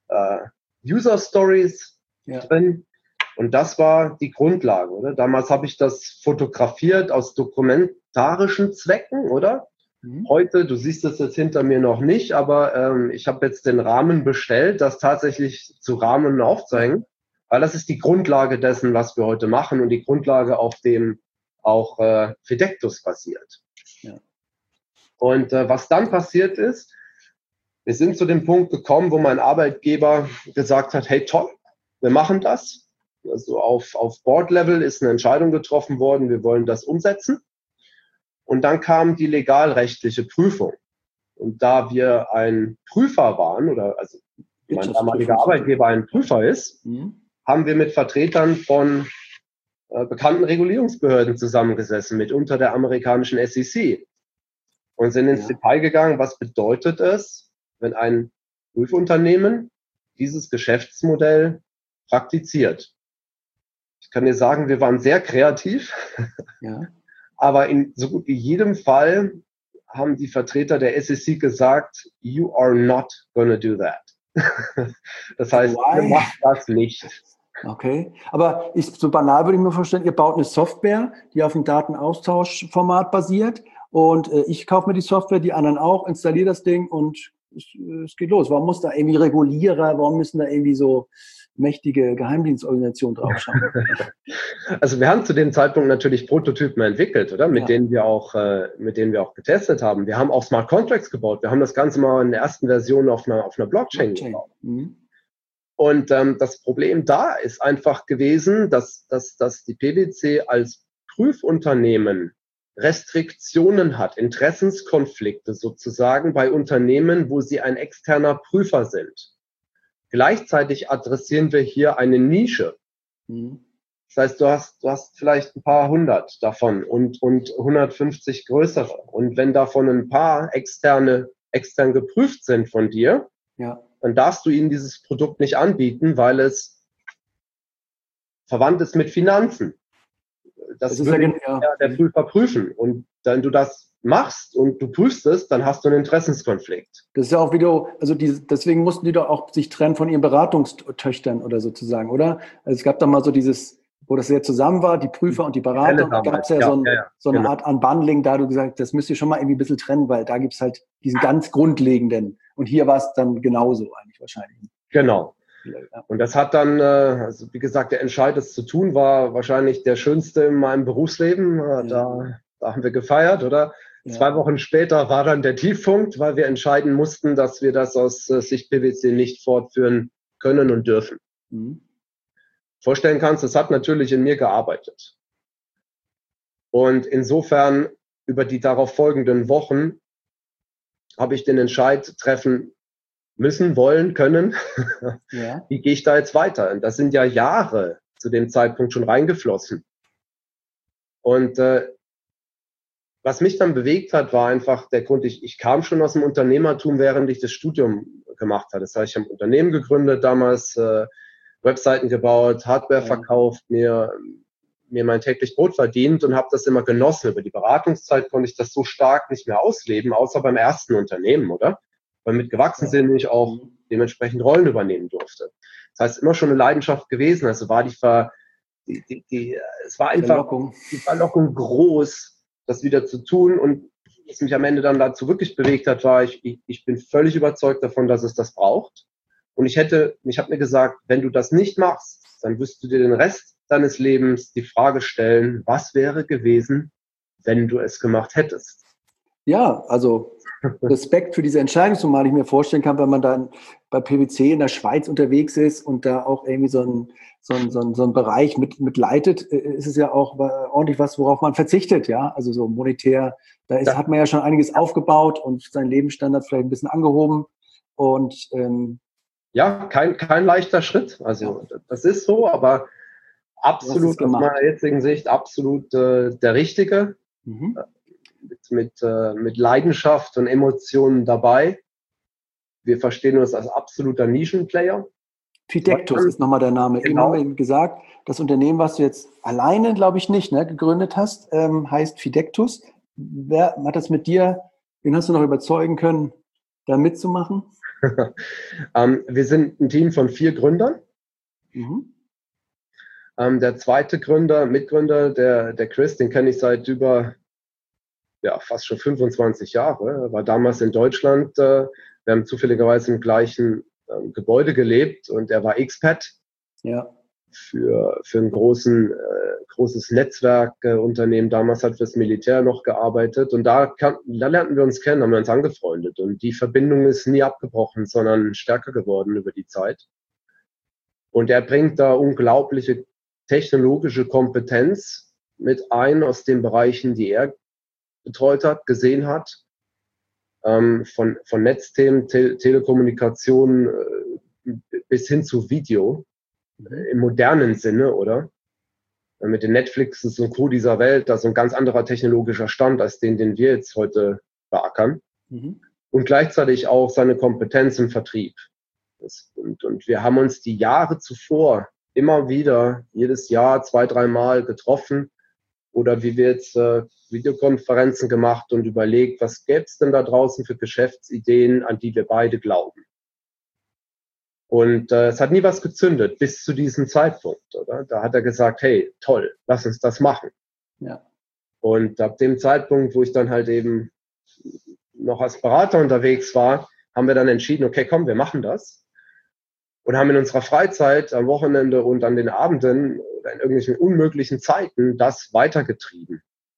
User-Stories drin. Und das war die Grundlage, oder? Damals habe ich das fotografiert aus dokumentarischen Zwecken, oder? Heute, du siehst es jetzt hinter mir noch nicht, aber ich habe jetzt den Rahmen bestellt, das tatsächlich zu rahmen und aufzeigen, weil das ist die Grundlage dessen, was wir heute machen und die Grundlage, auf dem auch Fidectus basiert. Ja. Und was dann passiert ist, wir sind zu dem Punkt gekommen, wo mein Arbeitgeber gesagt hat, hey toll, wir machen das. Also auf Board-Level ist eine Entscheidung getroffen worden, wir wollen das umsetzen. Und dann kam die legalrechtliche Prüfung. Und da wir ein Prüfer waren, oder also mein damaliger Arbeitgeber ein Prüfer ist, haben wir mit Vertretern von bekannten Regulierungsbehörden zusammengesessen, mitunter der amerikanischen SEC. Und sind ins Detail gegangen, was bedeutet es, wenn ein Prüfunternehmen dieses Geschäftsmodell praktiziert. Ich kann dir sagen, wir waren sehr kreativ. Ja. Aber in so gut wie jedem Fall haben die Vertreter der SEC gesagt, you are not gonna do that. Das heißt, ihr macht das nicht. Okay, aber so banal würde ich mir vorstellen, ihr baut eine Software, die auf dem Datenaustauschformat basiert und ich kaufe mir die Software, die anderen auch, installiere das Ding und es geht los. Warum muss da irgendwie Regulierer, warum müssen da irgendwie so mächtige Geheimdienstorganisationen draufschauen? Also wir haben zu dem Zeitpunkt natürlich Prototypen entwickelt, oder? Mit denen wir auch getestet haben. Wir haben auch Smart Contracts gebaut. Wir haben das Ganze mal in der ersten Version auf einer Blockchain gebaut. Und das Problem da ist einfach gewesen, dass die PwC als Prüfunternehmen Restriktionen hat, Interessenskonflikte sozusagen bei Unternehmen, wo sie ein externer Prüfer sind. Gleichzeitig adressieren wir hier eine Nische. Das heißt, du hast vielleicht ein paar hundert davon und 150 größere. Und wenn davon ein paar extern geprüft sind von dir, dann darfst du ihnen dieses Produkt nicht anbieten, weil es verwandt ist mit Finanzen. Das würde der Prüfer prüfen. Und wenn du das machst und du prüfst es, dann hast du einen Interessenskonflikt. Das ist ja auch wieder, deswegen mussten die doch auch sich trennen von ihren Beratungstöchtern oder sozusagen, oder? Also es gab da mal so dieses, wo das sehr zusammen war, die Prüfer und die Berater, und da gab es so eine Art Unbundling, da du gesagt, das müsst ihr schon mal irgendwie ein bisschen trennen, weil da gibt es halt diesen ganz grundlegenden. Und hier war es dann genauso eigentlich wahrscheinlich. Genau. Und das hat dann, also wie gesagt, der Entscheid, das zu tun, war wahrscheinlich der schönste in meinem Berufsleben. Da haben wir gefeiert, oder? 2 Wochen später war dann der Tiefpunkt, weil wir entscheiden mussten, dass wir das aus Sicht PwC nicht fortführen können und dürfen. Vorstellen kannst, es hat natürlich in mir gearbeitet. Und insofern über die darauf folgenden Wochen habe ich den Entscheid treffen müssen, wollen, können. Wie gehe ich da jetzt weiter? Und das sind ja Jahre zu dem Zeitpunkt schon reingeflossen. Und was mich dann bewegt hat, war einfach der Grund, ich kam schon aus dem Unternehmertum, während ich das Studium gemacht habe. Das heißt, ich habe ein Unternehmen gegründet, damals Webseiten gebaut, Hardware verkauft, mir mein täglich Brot verdient und habe das immer genossen. Über die Beratungszeit konnte ich das so stark nicht mehr ausleben, außer beim ersten Unternehmen, oder? Weil mit gewachsen sind, ich auch dementsprechend Rollen übernehmen durfte. Das heißt, immer schon eine Leidenschaft gewesen. Also war es war einfach die Verlockung groß, das wieder zu tun. Und was mich am Ende dann dazu wirklich bewegt hat, war, ich bin völlig überzeugt davon, dass es das braucht. Und ich habe mir gesagt, wenn du das nicht machst, dann wirst du dir den Rest deines Lebens die Frage stellen, was wäre gewesen, wenn du es gemacht hättest? Ja, also Respekt für diese Entscheidung, zumal ich mir vorstellen kann, wenn man dann bei PwC in der Schweiz unterwegs ist und da auch irgendwie so ein Bereich mit leitet, ist es ja auch ordentlich was, worauf man verzichtet, ja, also so monetär, hat man ja schon einiges aufgebaut und seinen Lebensstandard vielleicht ein bisschen angehoben und ja, kein leichter Schritt, also das ist so, aber absolut aus meiner jetzigen Sicht absolut der richtige. Mit Leidenschaft und Emotionen dabei. Wir verstehen uns als absoluter Nischenplayer. Fidectus ist nochmal der Name. Eben haben wir eben gesagt, das Unternehmen, was du jetzt alleine, glaube ich, nicht gegründet hast, heißt Fidectus. Wer hat das mit dir, wen hast du noch überzeugen können, da mitzumachen? Wir sind ein Team von 4 Gründern. Mhm. Der zweite Mitgründer, der Chris, den kenne ich seit fast schon 25 Jahre. Er war damals in Deutschland. Wir haben zufälligerweise im gleichen Gebäude gelebt und er war Expat für ein großes Netzwerkunternehmen. Damals hat fürs Militär noch gearbeitet und da lernten wir uns kennen, haben wir uns angefreundet und die Verbindung ist nie abgebrochen, sondern stärker geworden über die Zeit. Und er bringt da unglaubliche technologische Kompetenz mit ein aus den Bereichen, die er betreut hat, gesehen hat, von Netzthemen, Telekommunikation bis hin zu Video im modernen Sinne, oder? Mit den Netflixes und Co. dieser Welt, das ist ein ganz anderer technologischer Stand als den wir jetzt heute beackern. Mhm. Und gleichzeitig auch seine Kompetenz im Vertrieb. Und wir haben uns die Jahre zuvor immer wieder, jedes Jahr 2-3 Mal getroffen oder wie wir jetzt Videokonferenzen gemacht und überlegt, was gäbe es denn da draußen für Geschäftsideen, an die wir beide glauben. Und es hat nie was gezündet bis zu diesem Zeitpunkt, oder? Da hat er gesagt, hey, toll, lass uns das machen. Ja. Und ab dem Zeitpunkt, wo ich dann halt eben noch als Berater unterwegs war, haben wir dann entschieden, okay, komm, wir machen das. Und haben in unserer Freizeit am Wochenende und an den Abenden oder in irgendwelchen unmöglichen Zeiten das weitergetrieben.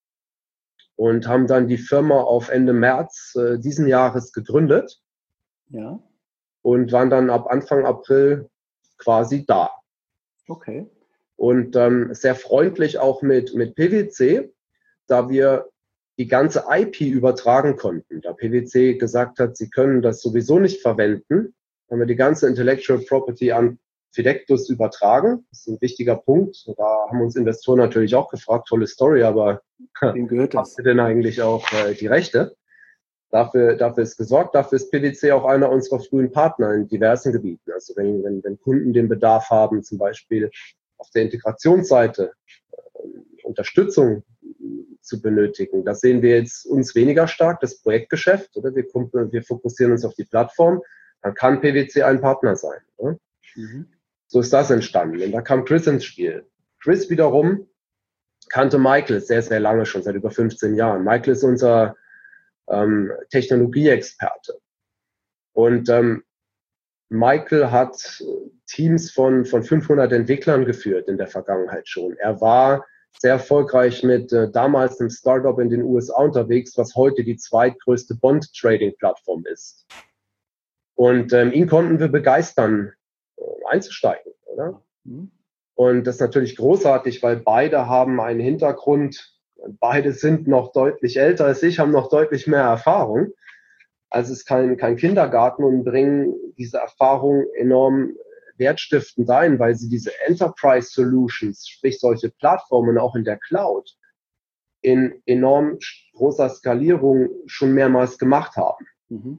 Und haben dann die Firma auf Ende März diesen Jahres gegründet. Ja. Und waren dann ab Anfang April quasi da. Okay. Und sehr freundlich auch mit PwC, da wir die ganze IP übertragen konnten. Da PwC gesagt hat, sie können das sowieso nicht verwenden, haben wir die ganze Intellectual Property an Fidectus übertragen. Das ist ein wichtiger Punkt. Da haben uns Investoren natürlich auch gefragt, tolle Story, aber wem gehört das? habt ihr denn eigentlich auch die Rechte? Dafür ist gesorgt. Dafür ist PwC auch einer unserer frühen Partner in diversen Gebieten. Also wenn Kunden den Bedarf haben, zum Beispiel auf der Integrationsseite Unterstützung zu benötigen, das sehen wir jetzt uns weniger stark, das Projektgeschäft, oder? Wir fokussieren uns auf die Plattform. Dann kann PwC ein Partner sein. Oder? Mhm. So ist das entstanden. Und da kam Chris ins Spiel. Chris wiederum kannte Michael sehr, sehr lange, schon seit über 15 Jahren. Michael ist unser Technologieexperte. Und Michael hat Teams von 500 Entwicklern geführt in der Vergangenheit schon. Er war sehr erfolgreich mit damals einem Startup in den USA unterwegs, was heute die zweitgrößte Bond-Trading-Plattform ist. Und ihn konnten wir begeistern, einzusteigen, oder? Mhm. Und das ist natürlich großartig, weil beide haben einen Hintergrund, beide sind noch deutlich älter als ich, haben noch deutlich mehr Erfahrung. Also es ist kein Kindergarten und bringen diese Erfahrung enorm wertstiftend ein, weil sie diese Enterprise Solutions, sprich solche Plattformen auch in der Cloud, in enorm großer Skalierung schon mehrmals gemacht haben. Mhm.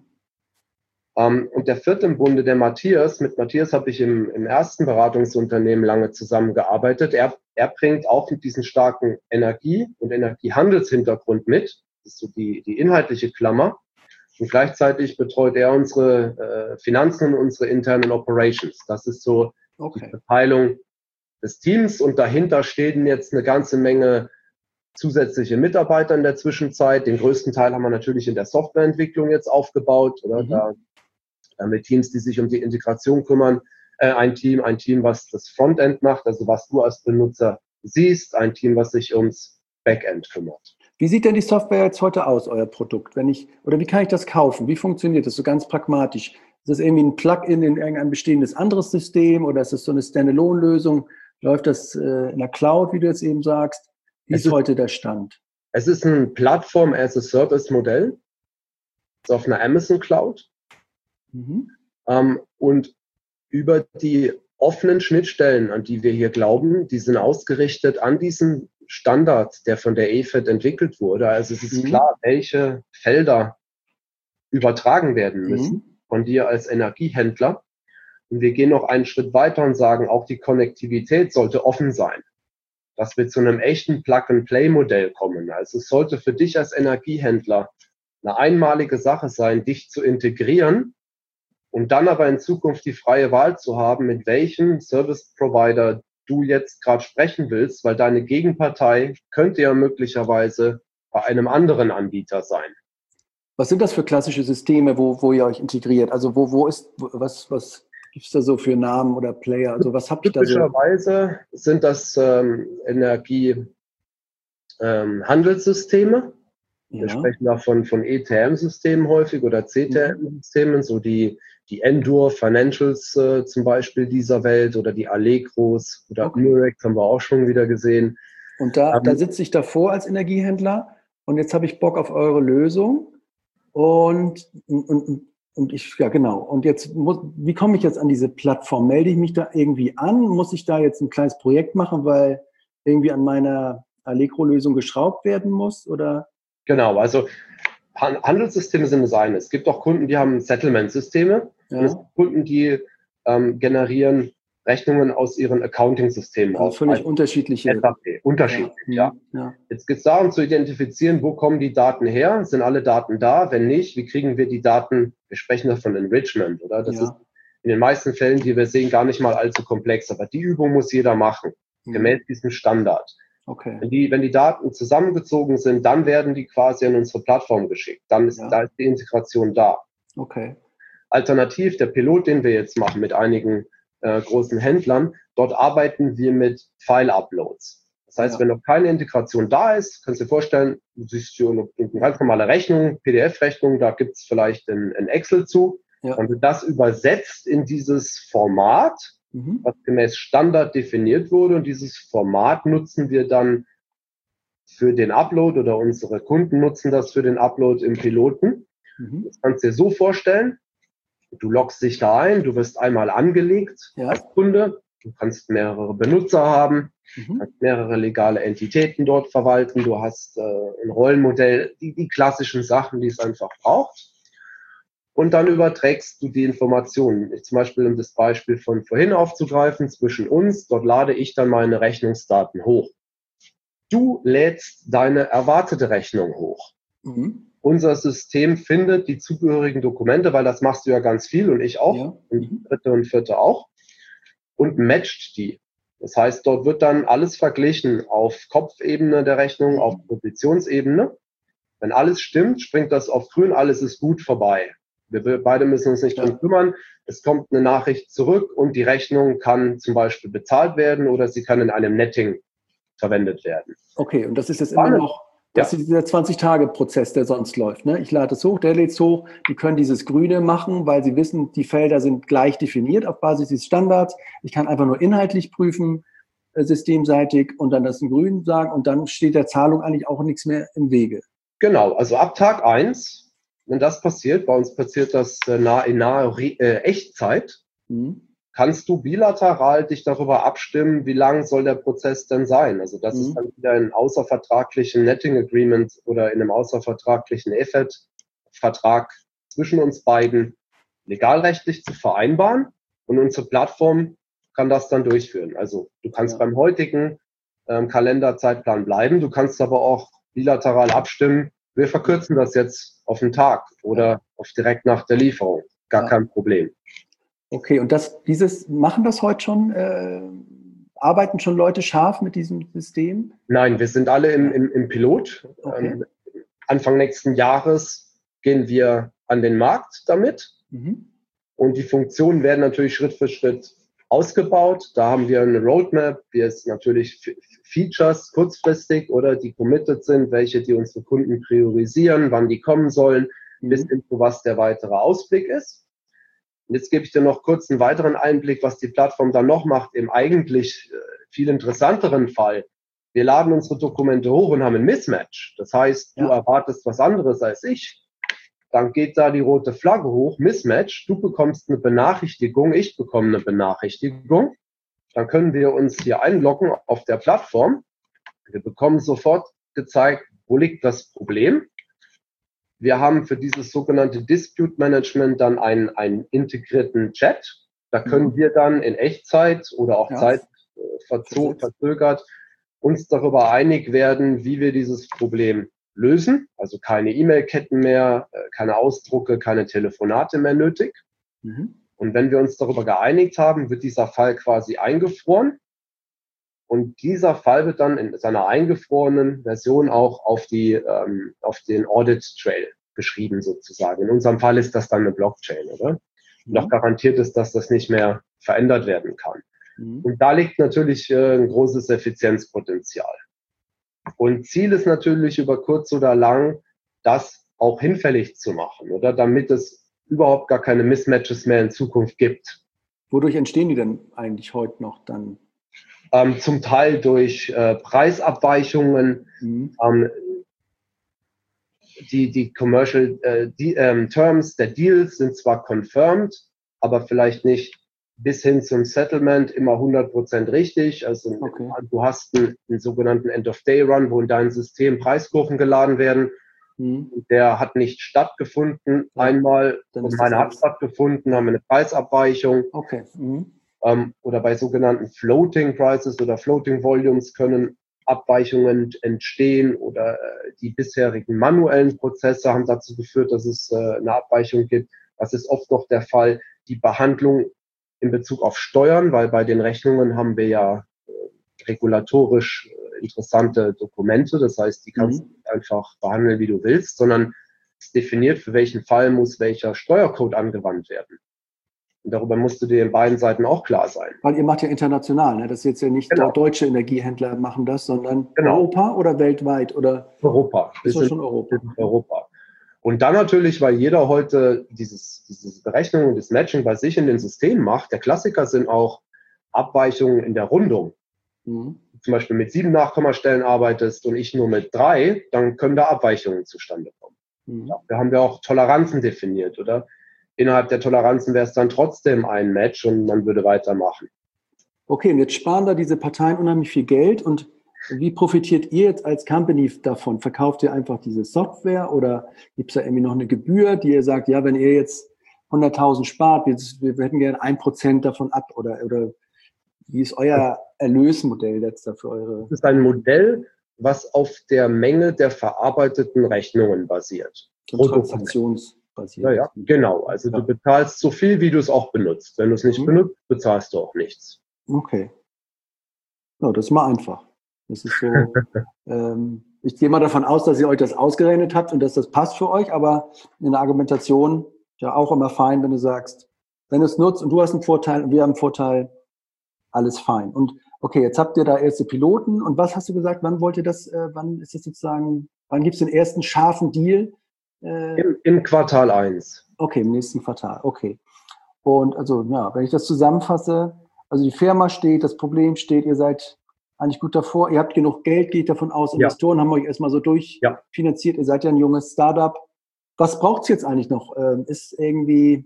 Und der vierte im Bunde, der Matthias, mit Matthias habe ich im ersten Beratungsunternehmen lange zusammengearbeitet. Er bringt auch mit diesem starken Energie- und Energiehandelshintergrund mit. Das ist so die inhaltliche Klammer. Und gleichzeitig betreut er unsere Finanzen und unsere internen Operations. Das ist so die Verteilung des Teams. Und dahinter stehen jetzt eine ganze Menge zusätzliche Mitarbeiter in der Zwischenzeit. Den größten Teil haben wir natürlich in der Softwareentwicklung jetzt aufgebaut. Oder? Mhm. Da haben wir Teams, die sich um die Integration kümmern. Ein Team, was das Frontend macht, also was du als Benutzer siehst. Ein Team, was sich ums Backend kümmert. Wie sieht denn die Software jetzt heute aus, euer Produkt? Oder wie kann ich das kaufen? Wie funktioniert das so ganz pragmatisch? Ist das irgendwie ein Plugin in irgendein bestehendes anderes System oder ist das so eine Standalone-Lösung? Läuft das in der Cloud, wie du jetzt eben sagst? Wie ist heute der Stand? Es ist ein Plattform-as-a-Service-Modell. Es ist auf einer Amazon Cloud. Mhm. Und über die offenen Schnittstellen, an die wir hier glauben, die sind ausgerichtet an diesen Standard, der von der EFET entwickelt wurde. Also es ist klar, welche Felder übertragen werden müssen von dir als Energiehändler. Und wir gehen noch einen Schritt weiter und sagen, auch die Konnektivität sollte offen sein, dass wir zu einem echten Plug-and-Play-Modell kommen. Also es sollte für dich als Energiehändler eine einmalige Sache sein, dich zu integrieren und dann aber in Zukunft die freie Wahl zu haben, mit welchem Service-Provider du jetzt gerade sprechen willst, weil deine Gegenpartei könnte ja möglicherweise bei einem anderen Anbieter sein. Was sind das für klassische Systeme, wo ihr euch integriert? Also was gibt es da so für Namen oder Player? Also was habt ihr da so? Typischerweise sind das Energiehandelssysteme. Wir sprechen da von ETM-Systemen häufig oder CTM-Systemen, so die Endure Financials zum Beispiel dieser Welt oder die Allegros oder Murex haben wir auch schon wieder gesehen. Und da sitze ich davor als Energiehändler und jetzt habe ich Bock auf eure Lösung und ich, ja genau. Und jetzt wie komme ich jetzt an diese Plattform? Melde ich mich da irgendwie an? Muss ich da jetzt ein kleines Projekt machen, weil irgendwie an meiner Allegro-Lösung geschraubt werden muss? Oder? Genau, also Handelssysteme sind das eine. Es gibt auch Kunden, die haben Settlement-Systeme. Ja. Und es gibt Kunden, die generieren Rechnungen aus ihren Accounting-Systemen. Also völlig unterschiedliche. SAP. Unterschiedlich, ja. Jetzt geht es darum zu identifizieren, wo kommen die Daten her? Sind alle Daten da? Wenn nicht, wie kriegen wir die Daten? Wir sprechen da von Enrichment, oder? Das ist in den meisten Fällen, die wir sehen, gar nicht mal allzu komplex. Aber die Übung muss jeder machen, gemäß diesem Standard. Okay. Wenn die Daten zusammengezogen sind, dann werden die quasi an unsere Plattform geschickt. Da ist die Integration da. Okay. Alternativ, der Pilot, den wir jetzt machen mit einigen großen Händlern, dort arbeiten wir mit File-Uploads. Das heißt, wenn noch keine Integration da ist, kannst du dir vorstellen, du siehst eine ganz normale Rechnung, PDF-Rechnung, da gibt es vielleicht ein Excel zu. Und wird das übersetzt in dieses Format, was gemäß Standard definiert wurde. Und dieses Format nutzen wir dann für den Upload oder unsere Kunden nutzen das für den Upload im Piloten. Das kannst du dir so vorstellen. Du loggst dich da ein, du wirst einmal angelegt als Kunde. Du kannst mehrere Benutzer haben, kannst mehrere legale Entitäten dort verwalten. Du hast ein Rollenmodell, die klassischen Sachen, die es einfach braucht. Und dann überträgst du die Informationen. Zum Beispiel, um das Beispiel von vorhin aufzugreifen, zwischen uns, dort lade ich dann meine Rechnungsdaten hoch. Du lädst deine erwartete Rechnung hoch. Unser System findet die zugehörigen Dokumente, weil das machst du ja ganz viel und ich auch, und dritte und vierte auch, und matcht die. Das heißt, dort wird dann alles verglichen auf Kopfebene der Rechnung, auf Positionsebene. Wenn alles stimmt, springt das auf grün, alles ist gut vorbei. Wir beide müssen uns nicht drum kümmern. Es kommt eine Nachricht zurück und die Rechnung kann zum Beispiel bezahlt werden oder sie kann in einem Netting verwendet werden. Okay, und das ist jetzt immer noch, das ist dieser 20-Tage-Prozess, der sonst läuft. Ne? Ich lade es hoch, der lädt es hoch. Die können dieses Grüne machen, weil sie wissen, die Felder sind gleich definiert auf Basis des Standards. Ich kann einfach nur inhaltlich prüfen, systemseitig, und dann das in Grün sagen und dann steht der Zahlung eigentlich auch nichts mehr im Wege. Genau, also ab Tag 1, wenn das passiert, bei uns passiert das in nahe Echtzeit, kannst du bilateral dich darüber abstimmen, wie lang soll der Prozess denn sein. Also das ist dann wieder in einem außervertraglichen Netting Agreement oder in einem außervertraglichen EFET-Vertrag zwischen uns beiden legalrechtlich zu vereinbaren, und unsere Plattform kann das dann durchführen. Also du kannst beim heutigen Kalenderzeitplan bleiben, du kannst aber auch bilateral abstimmen, wir verkürzen das jetzt auf einen Tag oder auf direkt nach der Lieferung. Gar kein Problem. Okay, und machen das heute schon, arbeiten schon Leute scharf mit diesem System? Nein, wir sind alle im Pilot. Okay. Anfang nächsten Jahres gehen wir an den Markt damit. Und die Funktionen werden natürlich Schritt für Schritt ausgebaut. Da haben wir eine Roadmap, wie es natürlich Features kurzfristig oder die committed sind, welche die unsere Kunden priorisieren, wann die kommen sollen, bis hin zu was der weitere Ausblick ist. Und jetzt gebe ich dir noch kurz einen weiteren Einblick, was die Plattform dann noch macht, im eigentlich viel interessanteren Fall. Wir laden unsere Dokumente hoch und haben ein Mismatch. Das heißt, du erwartest was anderes als ich. Dann geht da die rote Flagge hoch, Mismatch. Du bekommst eine Benachrichtigung, ich bekomme eine Benachrichtigung. Dann können wir uns hier einloggen auf der Plattform. Wir bekommen sofort gezeigt, wo liegt das Problem. Wir haben für dieses sogenannte Dispute Management dann einen integrierten Chat, Da können wir dann in Echtzeit oder auch zeitverzögert uns darüber einig werden, wie wir dieses Problem lösen. Also keine E-Mail-Ketten mehr, keine Ausdrucke, keine Telefonate mehr nötig. Und wenn wir uns darüber geeinigt haben, wird dieser Fall quasi eingefroren. Und dieser Fall wird dann in seiner eingefrorenen Version auch auf den Audit Trail geschrieben sozusagen. In unserem Fall ist das dann eine Blockchain, oder? Noch garantiert ist, dass das nicht mehr verändert werden kann. Und da liegt natürlich ein großes Effizienzpotenzial. Und Ziel ist natürlich über kurz oder lang, das auch hinfällig zu machen, oder? Damit es überhaupt gar keine Mismatches mehr in Zukunft gibt. Wodurch entstehen die denn eigentlich heute noch dann? Zum Teil durch Preisabweichungen. Die Commercial Terms der Deals sind zwar confirmed, aber vielleicht nicht bis hin zum Settlement immer 100% richtig. Also du hast einen sogenannten End-of-Day-Run, wo in dein System Preiskurven geladen werden. Der hat nicht stattgefunden. Einmal, und meine hat stattgefunden, haben wir eine Preisabweichung. Oder bei sogenannten Floating Prices oder Floating Volumes können Abweichungen entstehen oder die bisherigen manuellen Prozesse haben dazu geführt, dass es eine Abweichung gibt. Das ist oft noch der Fall. Die Behandlung in Bezug auf Steuern, weil bei den Rechnungen haben wir ja regulatorisch interessante Dokumente. Das heißt, die kannst du nicht einfach behandeln, wie du willst, sondern es definiert, für welchen Fall muss welcher Steuercode angewandt werden. Und darüber musst du dir in beiden Seiten auch klar sein. Weil ihr macht ja international, ne? Das ist jetzt ja nicht deutsche Energiehändler machen das, sondern Europa oder weltweit? Oder? Europa. Das ist schon Europa. Und dann natürlich, weil jeder heute diese Berechnung und das Matching bei sich in den Systemen macht, der Klassiker sind auch Abweichungen in der Rundung. Zum Beispiel mit 7 Nachkommastellen arbeitest und ich nur mit 3, dann können da Abweichungen zustande kommen. Da haben wir auch Toleranzen definiert, oder? Innerhalb der Toleranzen wäre es dann trotzdem ein Match und man würde weitermachen. Okay, und jetzt sparen da diese Parteien unheimlich viel Geld. Und wie profitiert ihr jetzt als Company davon? Verkauft ihr einfach diese Software oder gibt es da irgendwie noch eine Gebühr, die ihr sagt, ja, wenn ihr jetzt 100.000 spart, wir hätten gerne 1% davon ab oder wie ist euer Erlösmodell jetzt da für eure? Das ist ein Modell, was auf der Menge der verarbeiteten Rechnungen basiert. Transaktionsbasiert. Ja, genau. Also du bezahlst so viel, wie du es auch benutzt. Wenn du es nicht benutzt, bezahlst du auch nichts. Okay. Ja, das ist mal einfach. Das ist so, ich gehe mal davon aus, dass ihr euch das ausgerechnet habt und dass das passt für euch, aber in der Argumentation ja auch immer fein, wenn du sagst, wenn du es nutzt und du hast einen Vorteil und wir haben einen Vorteil, alles fein. Und okay, jetzt habt ihr da erste Piloten und was hast du gesagt, wann wollt ihr das, wann ist das sozusagen, wann gibt es den ersten scharfen Deal? Im Quartal 1. Okay, im nächsten Quartal, okay. Und also, ja, wenn ich das zusammenfasse, also die Firma steht, das Problem steht, ihr seid eigentlich gut davor, ihr habt genug Geld, geht davon aus, Investoren haben euch erstmal so durchfinanziert, ihr seid ja ein junges Startup. Was braucht es jetzt eigentlich noch? Ist irgendwie,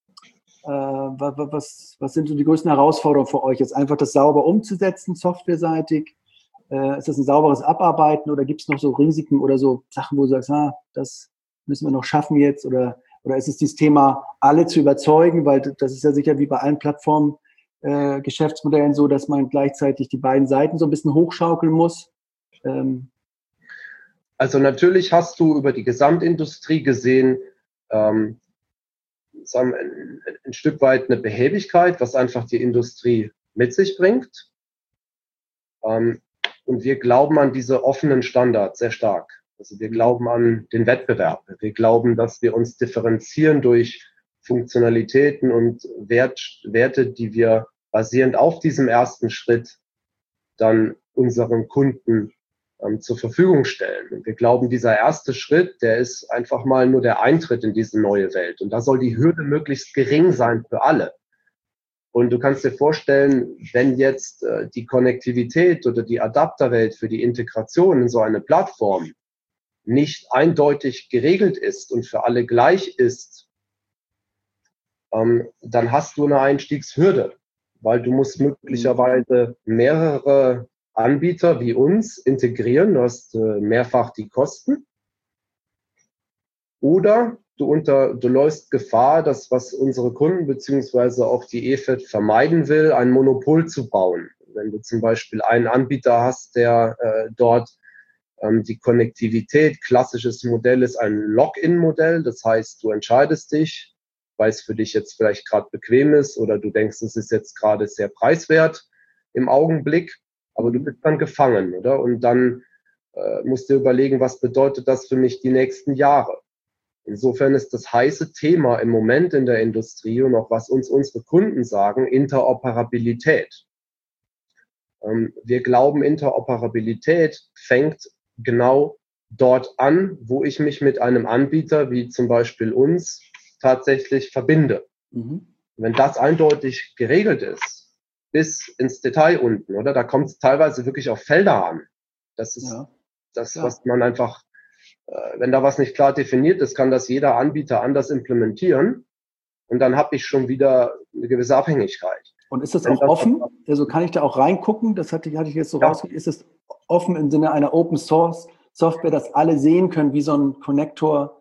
was sind so die größten Herausforderungen für euch, jetzt einfach das sauber umzusetzen, softwareseitig? Ist das ein sauberes Abarbeiten oder gibt es noch so Risiken oder so Sachen, wo du sagst, das müssen wir noch schaffen jetzt oder ist es dieses Thema, alle zu überzeugen, weil das ist ja sicher wie bei allen Plattformen, Geschäftsmodellen so, dass man gleichzeitig die beiden Seiten so ein bisschen hochschaukeln muss? Also natürlich hast du über die Gesamtindustrie gesehen, ein Stück weit eine Behäbigkeit, was einfach die Industrie mit sich bringt. Und wir glauben an diese offenen Standards sehr stark. Also wir glauben an den Wettbewerb. Wir glauben, dass wir uns differenzieren durch Funktionalitäten und Werte, die wir basierend auf diesem ersten Schritt dann unseren Kunden zur Verfügung stellen. Und wir glauben, dieser erste Schritt, der ist einfach mal nur der Eintritt in diese neue Welt. Und da soll die Hürde möglichst gering sein für alle. Und du kannst dir vorstellen, wenn jetzt die Konnektivität oder die Adapterwelt für die Integration in so eine Plattform nicht eindeutig geregelt ist und für alle gleich ist, dann hast du eine Einstiegshürde, weil du musst möglicherweise mehrere Anbieter wie uns integrieren, du hast mehrfach die Kosten. Oder du läufst Gefahr, dass was unsere Kunden beziehungsweise auch die EFET vermeiden will, ein Monopol zu bauen. Wenn du zum Beispiel einen Anbieter hast, der dort die Konnektivität, klassisches Modell ist ein Login-Modell, das heißt, du entscheidest dich, weil es für dich jetzt vielleicht gerade bequem ist oder du denkst, es ist jetzt gerade sehr preiswert im Augenblick, aber du bist dann gefangen, oder? Und dann musst du überlegen, was bedeutet das für mich die nächsten Jahre? Insofern ist das heiße Thema im Moment in der Industrie und auch was uns unsere Kunden sagen, Interoperabilität. Wir glauben, Interoperabilität fängt genau dort an, wo ich mich mit einem Anbieter wie zum Beispiel uns tatsächlich verbinde. Wenn das eindeutig geregelt ist, bis ins Detail unten, oder? Da kommt es teilweise wirklich auf Felder an. Das ist was man einfach, wenn da was nicht klar definiert ist, kann das jeder Anbieter anders implementieren. Und dann habe ich schon wieder eine gewisse Abhängigkeit. Und ist das auch offen? Also kann ich da auch reingucken? Das hatte ich jetzt so rausgekriegt. Ist es offen im Sinne einer Open Source Software, dass alle sehen können, wie so ein Connector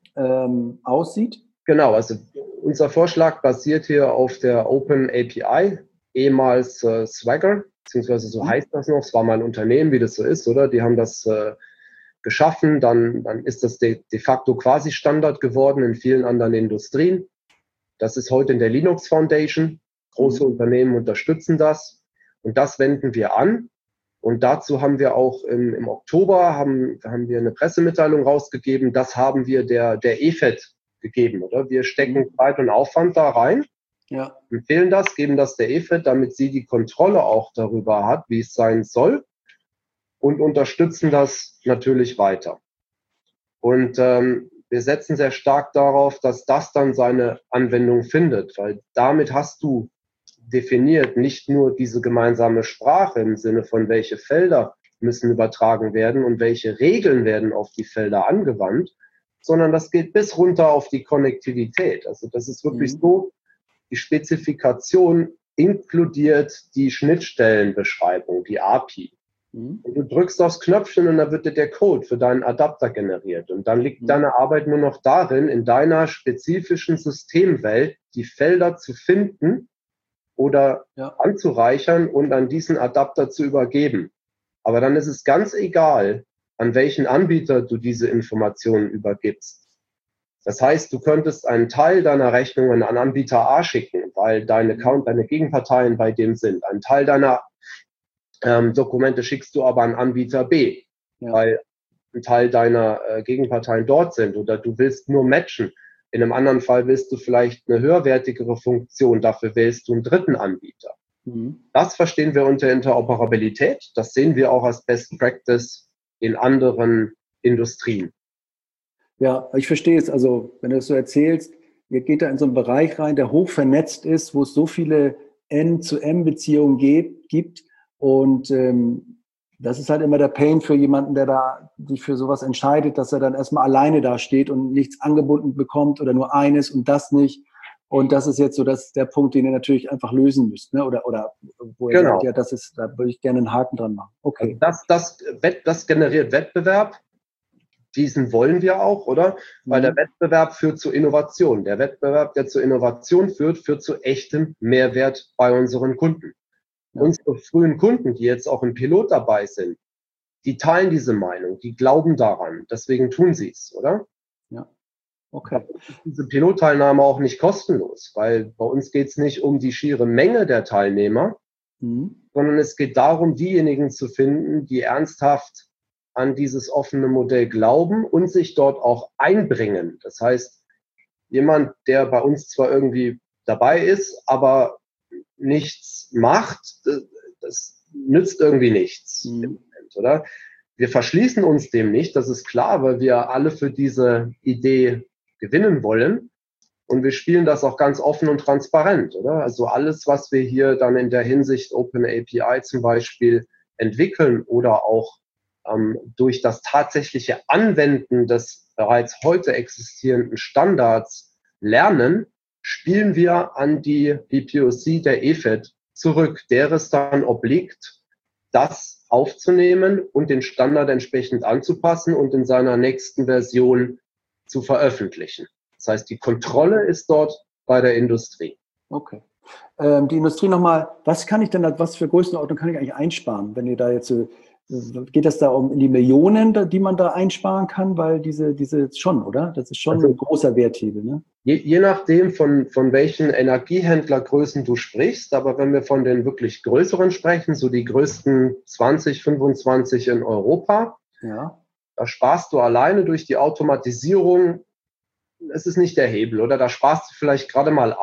aussieht? Genau, also unser Vorschlag basiert hier auf der Open API, ehemals Swagger, beziehungsweise so heißt das noch. Es war mal ein Unternehmen, wie das so ist, oder? Die haben das geschaffen, dann ist das de facto quasi Standard geworden in vielen anderen Industrien. Das ist heute in der Linux Foundation. Große Unternehmen unterstützen das und das wenden wir an. Und dazu haben wir auch im Oktober haben wir eine Pressemitteilung rausgegeben. Das haben wir der EFET gegeben, oder? Wir stecken Zeit und Aufwand da rein, empfehlen das, geben das der EFET, damit sie die Kontrolle auch darüber hat, wie es sein soll und unterstützen das natürlich weiter. Und wir setzen sehr stark darauf, dass das dann seine Anwendung findet, weil damit hast du definiert nicht nur diese gemeinsame Sprache im Sinne von, welche Felder müssen übertragen werden und welche Regeln werden auf die Felder angewandt, sondern das geht bis runter auf die Konnektivität. Also das ist wirklich so, die Spezifikation inkludiert die Schnittstellenbeschreibung, die API. Und du drückst aufs Knöpfchen und dann wird dir der Code für deinen Adapter generiert. Und dann liegt deine Arbeit nur noch darin, in deiner spezifischen Systemwelt die Felder zu finden oder anzureichern und an diesen Adapter zu übergeben. Aber dann ist es ganz egal, an welchen Anbieter du diese Informationen übergibst. Das heißt, du könntest einen Teil deiner Rechnungen an Anbieter A schicken, weil deine Gegenparteien bei dem sind. Ein Teil deiner Dokumente schickst du aber an Anbieter B, weil ein Teil deiner Gegenparteien dort sind oder du willst nur matchen. In einem anderen Fall willst du vielleicht eine höherwertigere Funktion, dafür wählst du einen dritten Anbieter. Das verstehen wir unter Interoperabilität. Das sehen wir auch als Best Practice in anderen Industrien. Ja, ich verstehe es. Also, wenn du es so erzählst, ihr geht da in so einen Bereich rein, der hoch vernetzt ist, wo es so viele N-zu-M-Beziehungen gibt. Und das ist halt immer der Pain für jemanden, der da sich für sowas entscheidet, dass er dann erstmal alleine da steht und nichts angebunden bekommt oder nur eines und das nicht. Und das ist jetzt so der Punkt, den ihr natürlich einfach lösen müsst, ne? Oder wo ihr sagt, ja, da würde ich gerne einen Haken dran machen. Okay. Das generiert Wettbewerb. Diesen wollen wir auch, oder? Weil der Wettbewerb führt zu Innovation. Der Wettbewerb, der zu Innovation führt zu echtem Mehrwert bei unseren Kunden. Unsere frühen Kunden, die jetzt auch im Pilot dabei sind, die teilen diese Meinung, die glauben daran. Deswegen tun sie es, oder? Ja. Okay. Diese Pilotteilnahme auch nicht kostenlos, weil bei uns geht es nicht um die schiere Menge der Teilnehmer, sondern es geht darum, diejenigen zu finden, die ernsthaft an dieses offene Modell glauben und sich dort auch einbringen. Das heißt, jemand, der bei uns zwar irgendwie dabei ist, aber nichts macht, das nützt irgendwie nichts im Moment, oder? Wir verschließen uns dem nicht, das ist klar, weil wir alle für diese Idee gewinnen wollen und wir spielen das auch ganz offen und transparent, oder? Also alles, was wir hier dann in der Hinsicht Open API zum Beispiel entwickeln oder auch durch das tatsächliche Anwenden des bereits heute existierenden Standards lernen, spielen wir an die POC der EFET zurück, der es dann obliegt, das aufzunehmen und den Standard entsprechend anzupassen und in seiner nächsten Version zu veröffentlichen. Das heißt, die Kontrolle ist dort bei der Industrie. Okay. Die Industrie nochmal, was für Größenordnung kann ich eigentlich einsparen, wenn ihr da jetzt, geht das da in die Millionen, die man da einsparen kann, weil diese schon, oder? Das ist schon ein großer Werthebel, ne? Je nachdem, von welchen Energiehändlergrößen du sprichst, aber wenn wir von den wirklich größeren sprechen, so die größten 20, 25 in Europa, ja, da sparst du alleine durch die Automatisierung, es ist nicht der Hebel, oder? Da sparst du vielleicht gerade mal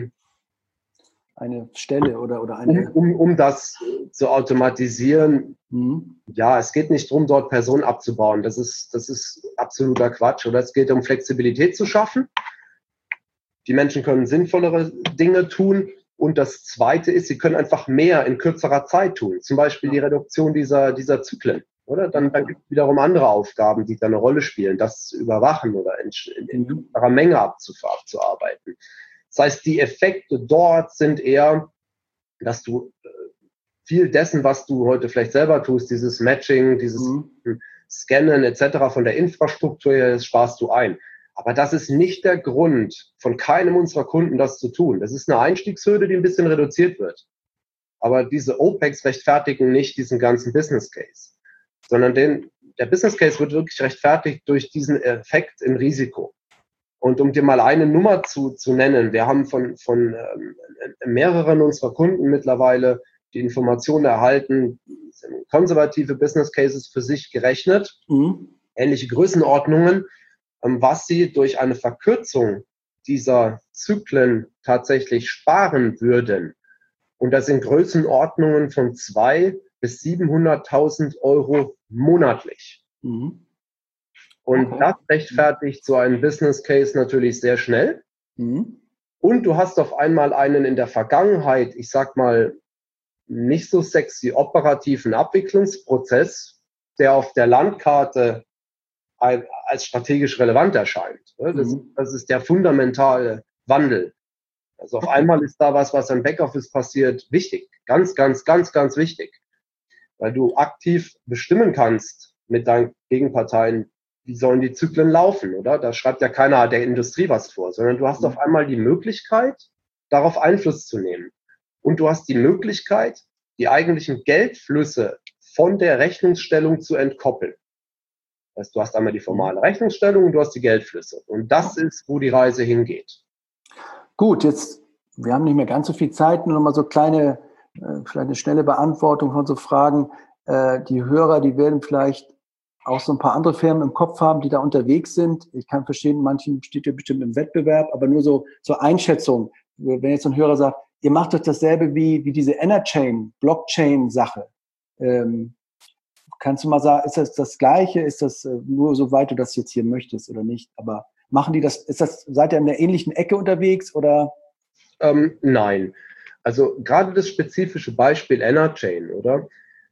eine Stelle oder eine. Um das zu automatisieren. Ja, es geht nicht darum, dort Personen abzubauen. Das ist absoluter Quatsch. Oder es geht um Flexibilität zu schaffen. Die Menschen können sinnvollere Dinge tun. Und das Zweite ist, sie können einfach mehr in kürzerer Zeit tun. Zum Beispiel die Reduktion dieser Zyklen. Oder? Dann gibt es wiederum andere Aufgaben, die da eine Rolle spielen, das zu überwachen oder in kürzerer Menge abzuarbeiten. Das heißt, die Effekte dort sind eher, dass du viel dessen, was du heute vielleicht selber tust, dieses Matching, dieses Scannen etc. von der Infrastruktur her, das sparst du ein. Aber das ist nicht der Grund von keinem unserer Kunden, das zu tun. Das ist eine Einstiegshürde, die ein bisschen reduziert wird. Aber diese OPEX rechtfertigen nicht diesen ganzen Business Case, sondern der Business Case wird wirklich rechtfertigt durch diesen Effekt im Risiko. Und um dir mal eine Nummer zu nennen, wir haben von mehreren unserer Kunden mittlerweile die Informationen erhalten, konservative Business Cases für sich gerechnet, ähnliche Größenordnungen, was sie durch eine Verkürzung dieser Zyklen tatsächlich sparen würden. Und das sind Größenordnungen von 200.000 bis 700.000 Euro monatlich. Und das rechtfertigt so einen Business Case natürlich sehr schnell. Und du hast auf einmal einen in der Vergangenheit, ich sag mal, nicht so sexy operativen Abwicklungsprozess, der auf der Landkarte als strategisch relevant erscheint. Das ist der fundamentale Wandel. Also auf einmal ist da was im Backoffice passiert, wichtig. Ganz, ganz, ganz, ganz wichtig. Weil du aktiv bestimmen kannst mit deinen Gegenparteien, wie sollen die Zyklen laufen, oder? Da schreibt ja keiner der Industrie was vor, sondern du hast auf einmal die Möglichkeit, darauf Einfluss zu nehmen. Und du hast die Möglichkeit, die eigentlichen Geldflüsse von der Rechnungsstellung zu entkoppeln. Das heißt, du hast einmal die formale Rechnungsstellung und du hast die Geldflüsse. Und das ist, wo die Reise hingeht. Gut, wir haben nicht mehr ganz so viel Zeit, nur noch mal so kleine, vielleicht eine schnelle Beantwortung von so Fragen. Die Hörer, die werden vielleicht auch so ein paar andere Firmen im Kopf haben, die da unterwegs sind. Ich kann verstehen, manchen steht ihr bestimmt im Wettbewerb, aber nur so zur Einschätzung. Wenn jetzt so ein Hörer sagt, ihr macht doch dasselbe wie diese Enerchain, Blockchain-Sache. Kannst du mal sagen, ist das Gleiche? Ist das nur so weit du das jetzt hier möchtest oder nicht? Aber machen die das, seid ihr in der ähnlichen Ecke unterwegs oder? Nein. Also gerade das spezifische Beispiel Enerchain, oder?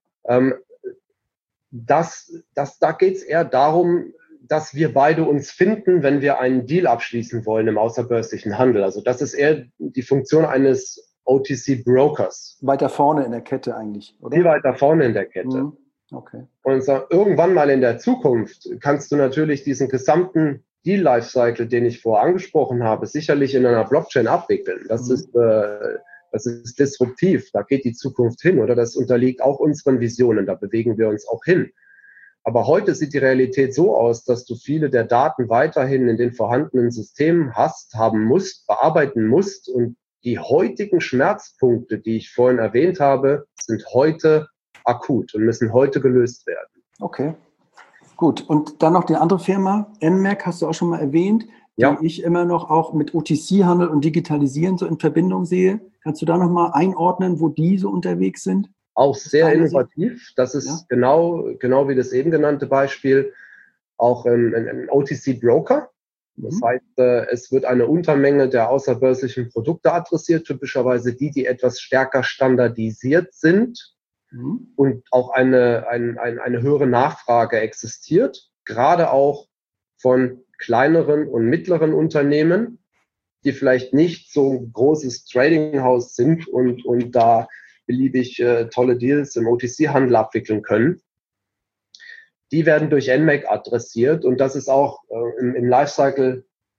Da geht es eher darum, dass wir beide uns finden, wenn wir einen Deal abschließen wollen im außerbörslichen Handel. Also das ist eher die Funktion eines OTC-Brokers. Weiter vorne in der Kette eigentlich, oder? Viel weiter vorne in der Kette. Okay. Und irgendwann mal in der Zukunft kannst du natürlich diesen gesamten Deal-Lifecycle, den ich vorher angesprochen habe, sicherlich in einer Blockchain abwickeln. Das ist disruptiv, da geht die Zukunft hin, oder? Das unterliegt auch unseren Visionen, da bewegen wir uns auch hin. Aber heute sieht die Realität so aus, dass du viele der Daten weiterhin in den vorhandenen Systemen haben musst, bearbeiten musst. Und die heutigen Schmerzpunkte, die ich vorhin erwähnt habe, sind heute akut und müssen heute gelöst werden. Okay, gut. Und dann noch die andere Firma, NMAC, hast du auch schon mal erwähnt, die ich immer noch auch mit OTC-Handel und Digitalisieren so in Verbindung sehe. Kannst du da noch mal einordnen, wo die so unterwegs sind? Auch sehr innovativ. Das ist genau wie das eben genannte Beispiel auch ein OTC-Broker. Das heißt, es wird eine Untermenge der außerbörslichen Produkte adressiert, typischerweise die etwas stärker standardisiert sind und auch eine höhere Nachfrage existiert, gerade auch von kleineren und mittleren Unternehmen, die vielleicht nicht so ein großes Trading-Haus sind und da beliebig tolle Deals im OTC-Handel abwickeln können. Die werden durch NMAC adressiert und das ist auch im Lifecycle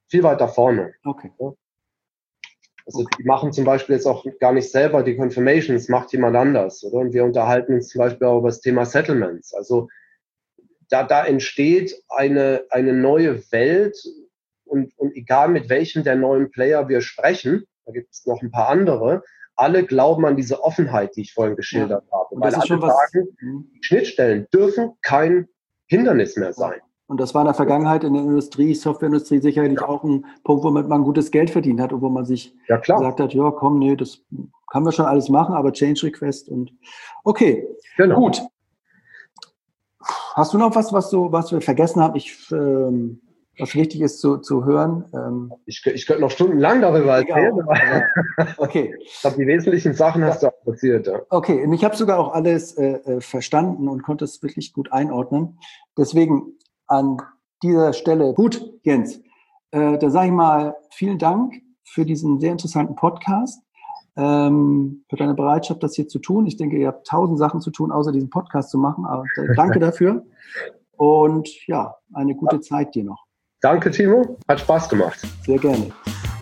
viel weiter vorne. Okay. Also die machen zum Beispiel jetzt auch gar nicht selber die Confirmations, macht jemand anders, oder? Und wir unterhalten uns zum Beispiel auch über das Thema Settlements. Also da entsteht eine neue Welt und egal mit welchem der neuen Player wir sprechen, da gibt es noch ein paar andere, alle glauben an diese Offenheit, die ich vorhin geschildert habe. Und das weil ist schon alle was, sagen, die Schnittstellen dürfen kein Hindernis mehr sein. Und das war in der Vergangenheit in der Industrie, Softwareindustrie sicherlich auch ein Punkt, womit man gutes Geld verdient hat und wo man sich gesagt hat, ja komm, nee, das kann man schon alles machen, aber Change Request und okay, gut. Hast du noch was wir vergessen haben, was wichtig ist zu hören? Ich könnte noch stundenlang darüber erzählen. Okay. Ich glaube, die wesentlichen Sachen hast du auch erzählt. Ja. Okay, und ich habe sogar auch alles verstanden und konnte es wirklich gut einordnen. Deswegen an dieser Stelle, gut, Jens, da sage ich mal vielen Dank für diesen sehr interessanten Podcast, für deine Bereitschaft, das hier zu tun. Ich denke, ihr habt 1000 Sachen zu tun, außer diesen Podcast zu machen. Aber danke dafür und ja, eine gute Zeit dir noch. Danke, Timo. Hat Spaß gemacht. Sehr gerne.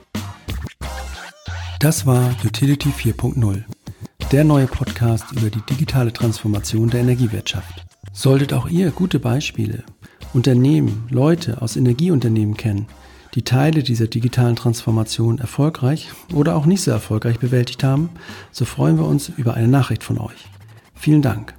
Das war Utility 4.0, der neue Podcast über die digitale Transformation der Energiewirtschaft. Solltet auch ihr gute Beispiele, Unternehmen, Leute aus Energieunternehmen kennen, die Teile dieser digitalen Transformation erfolgreich oder auch nicht so erfolgreich bewältigt haben, so freuen wir uns über eine Nachricht von euch. Vielen Dank.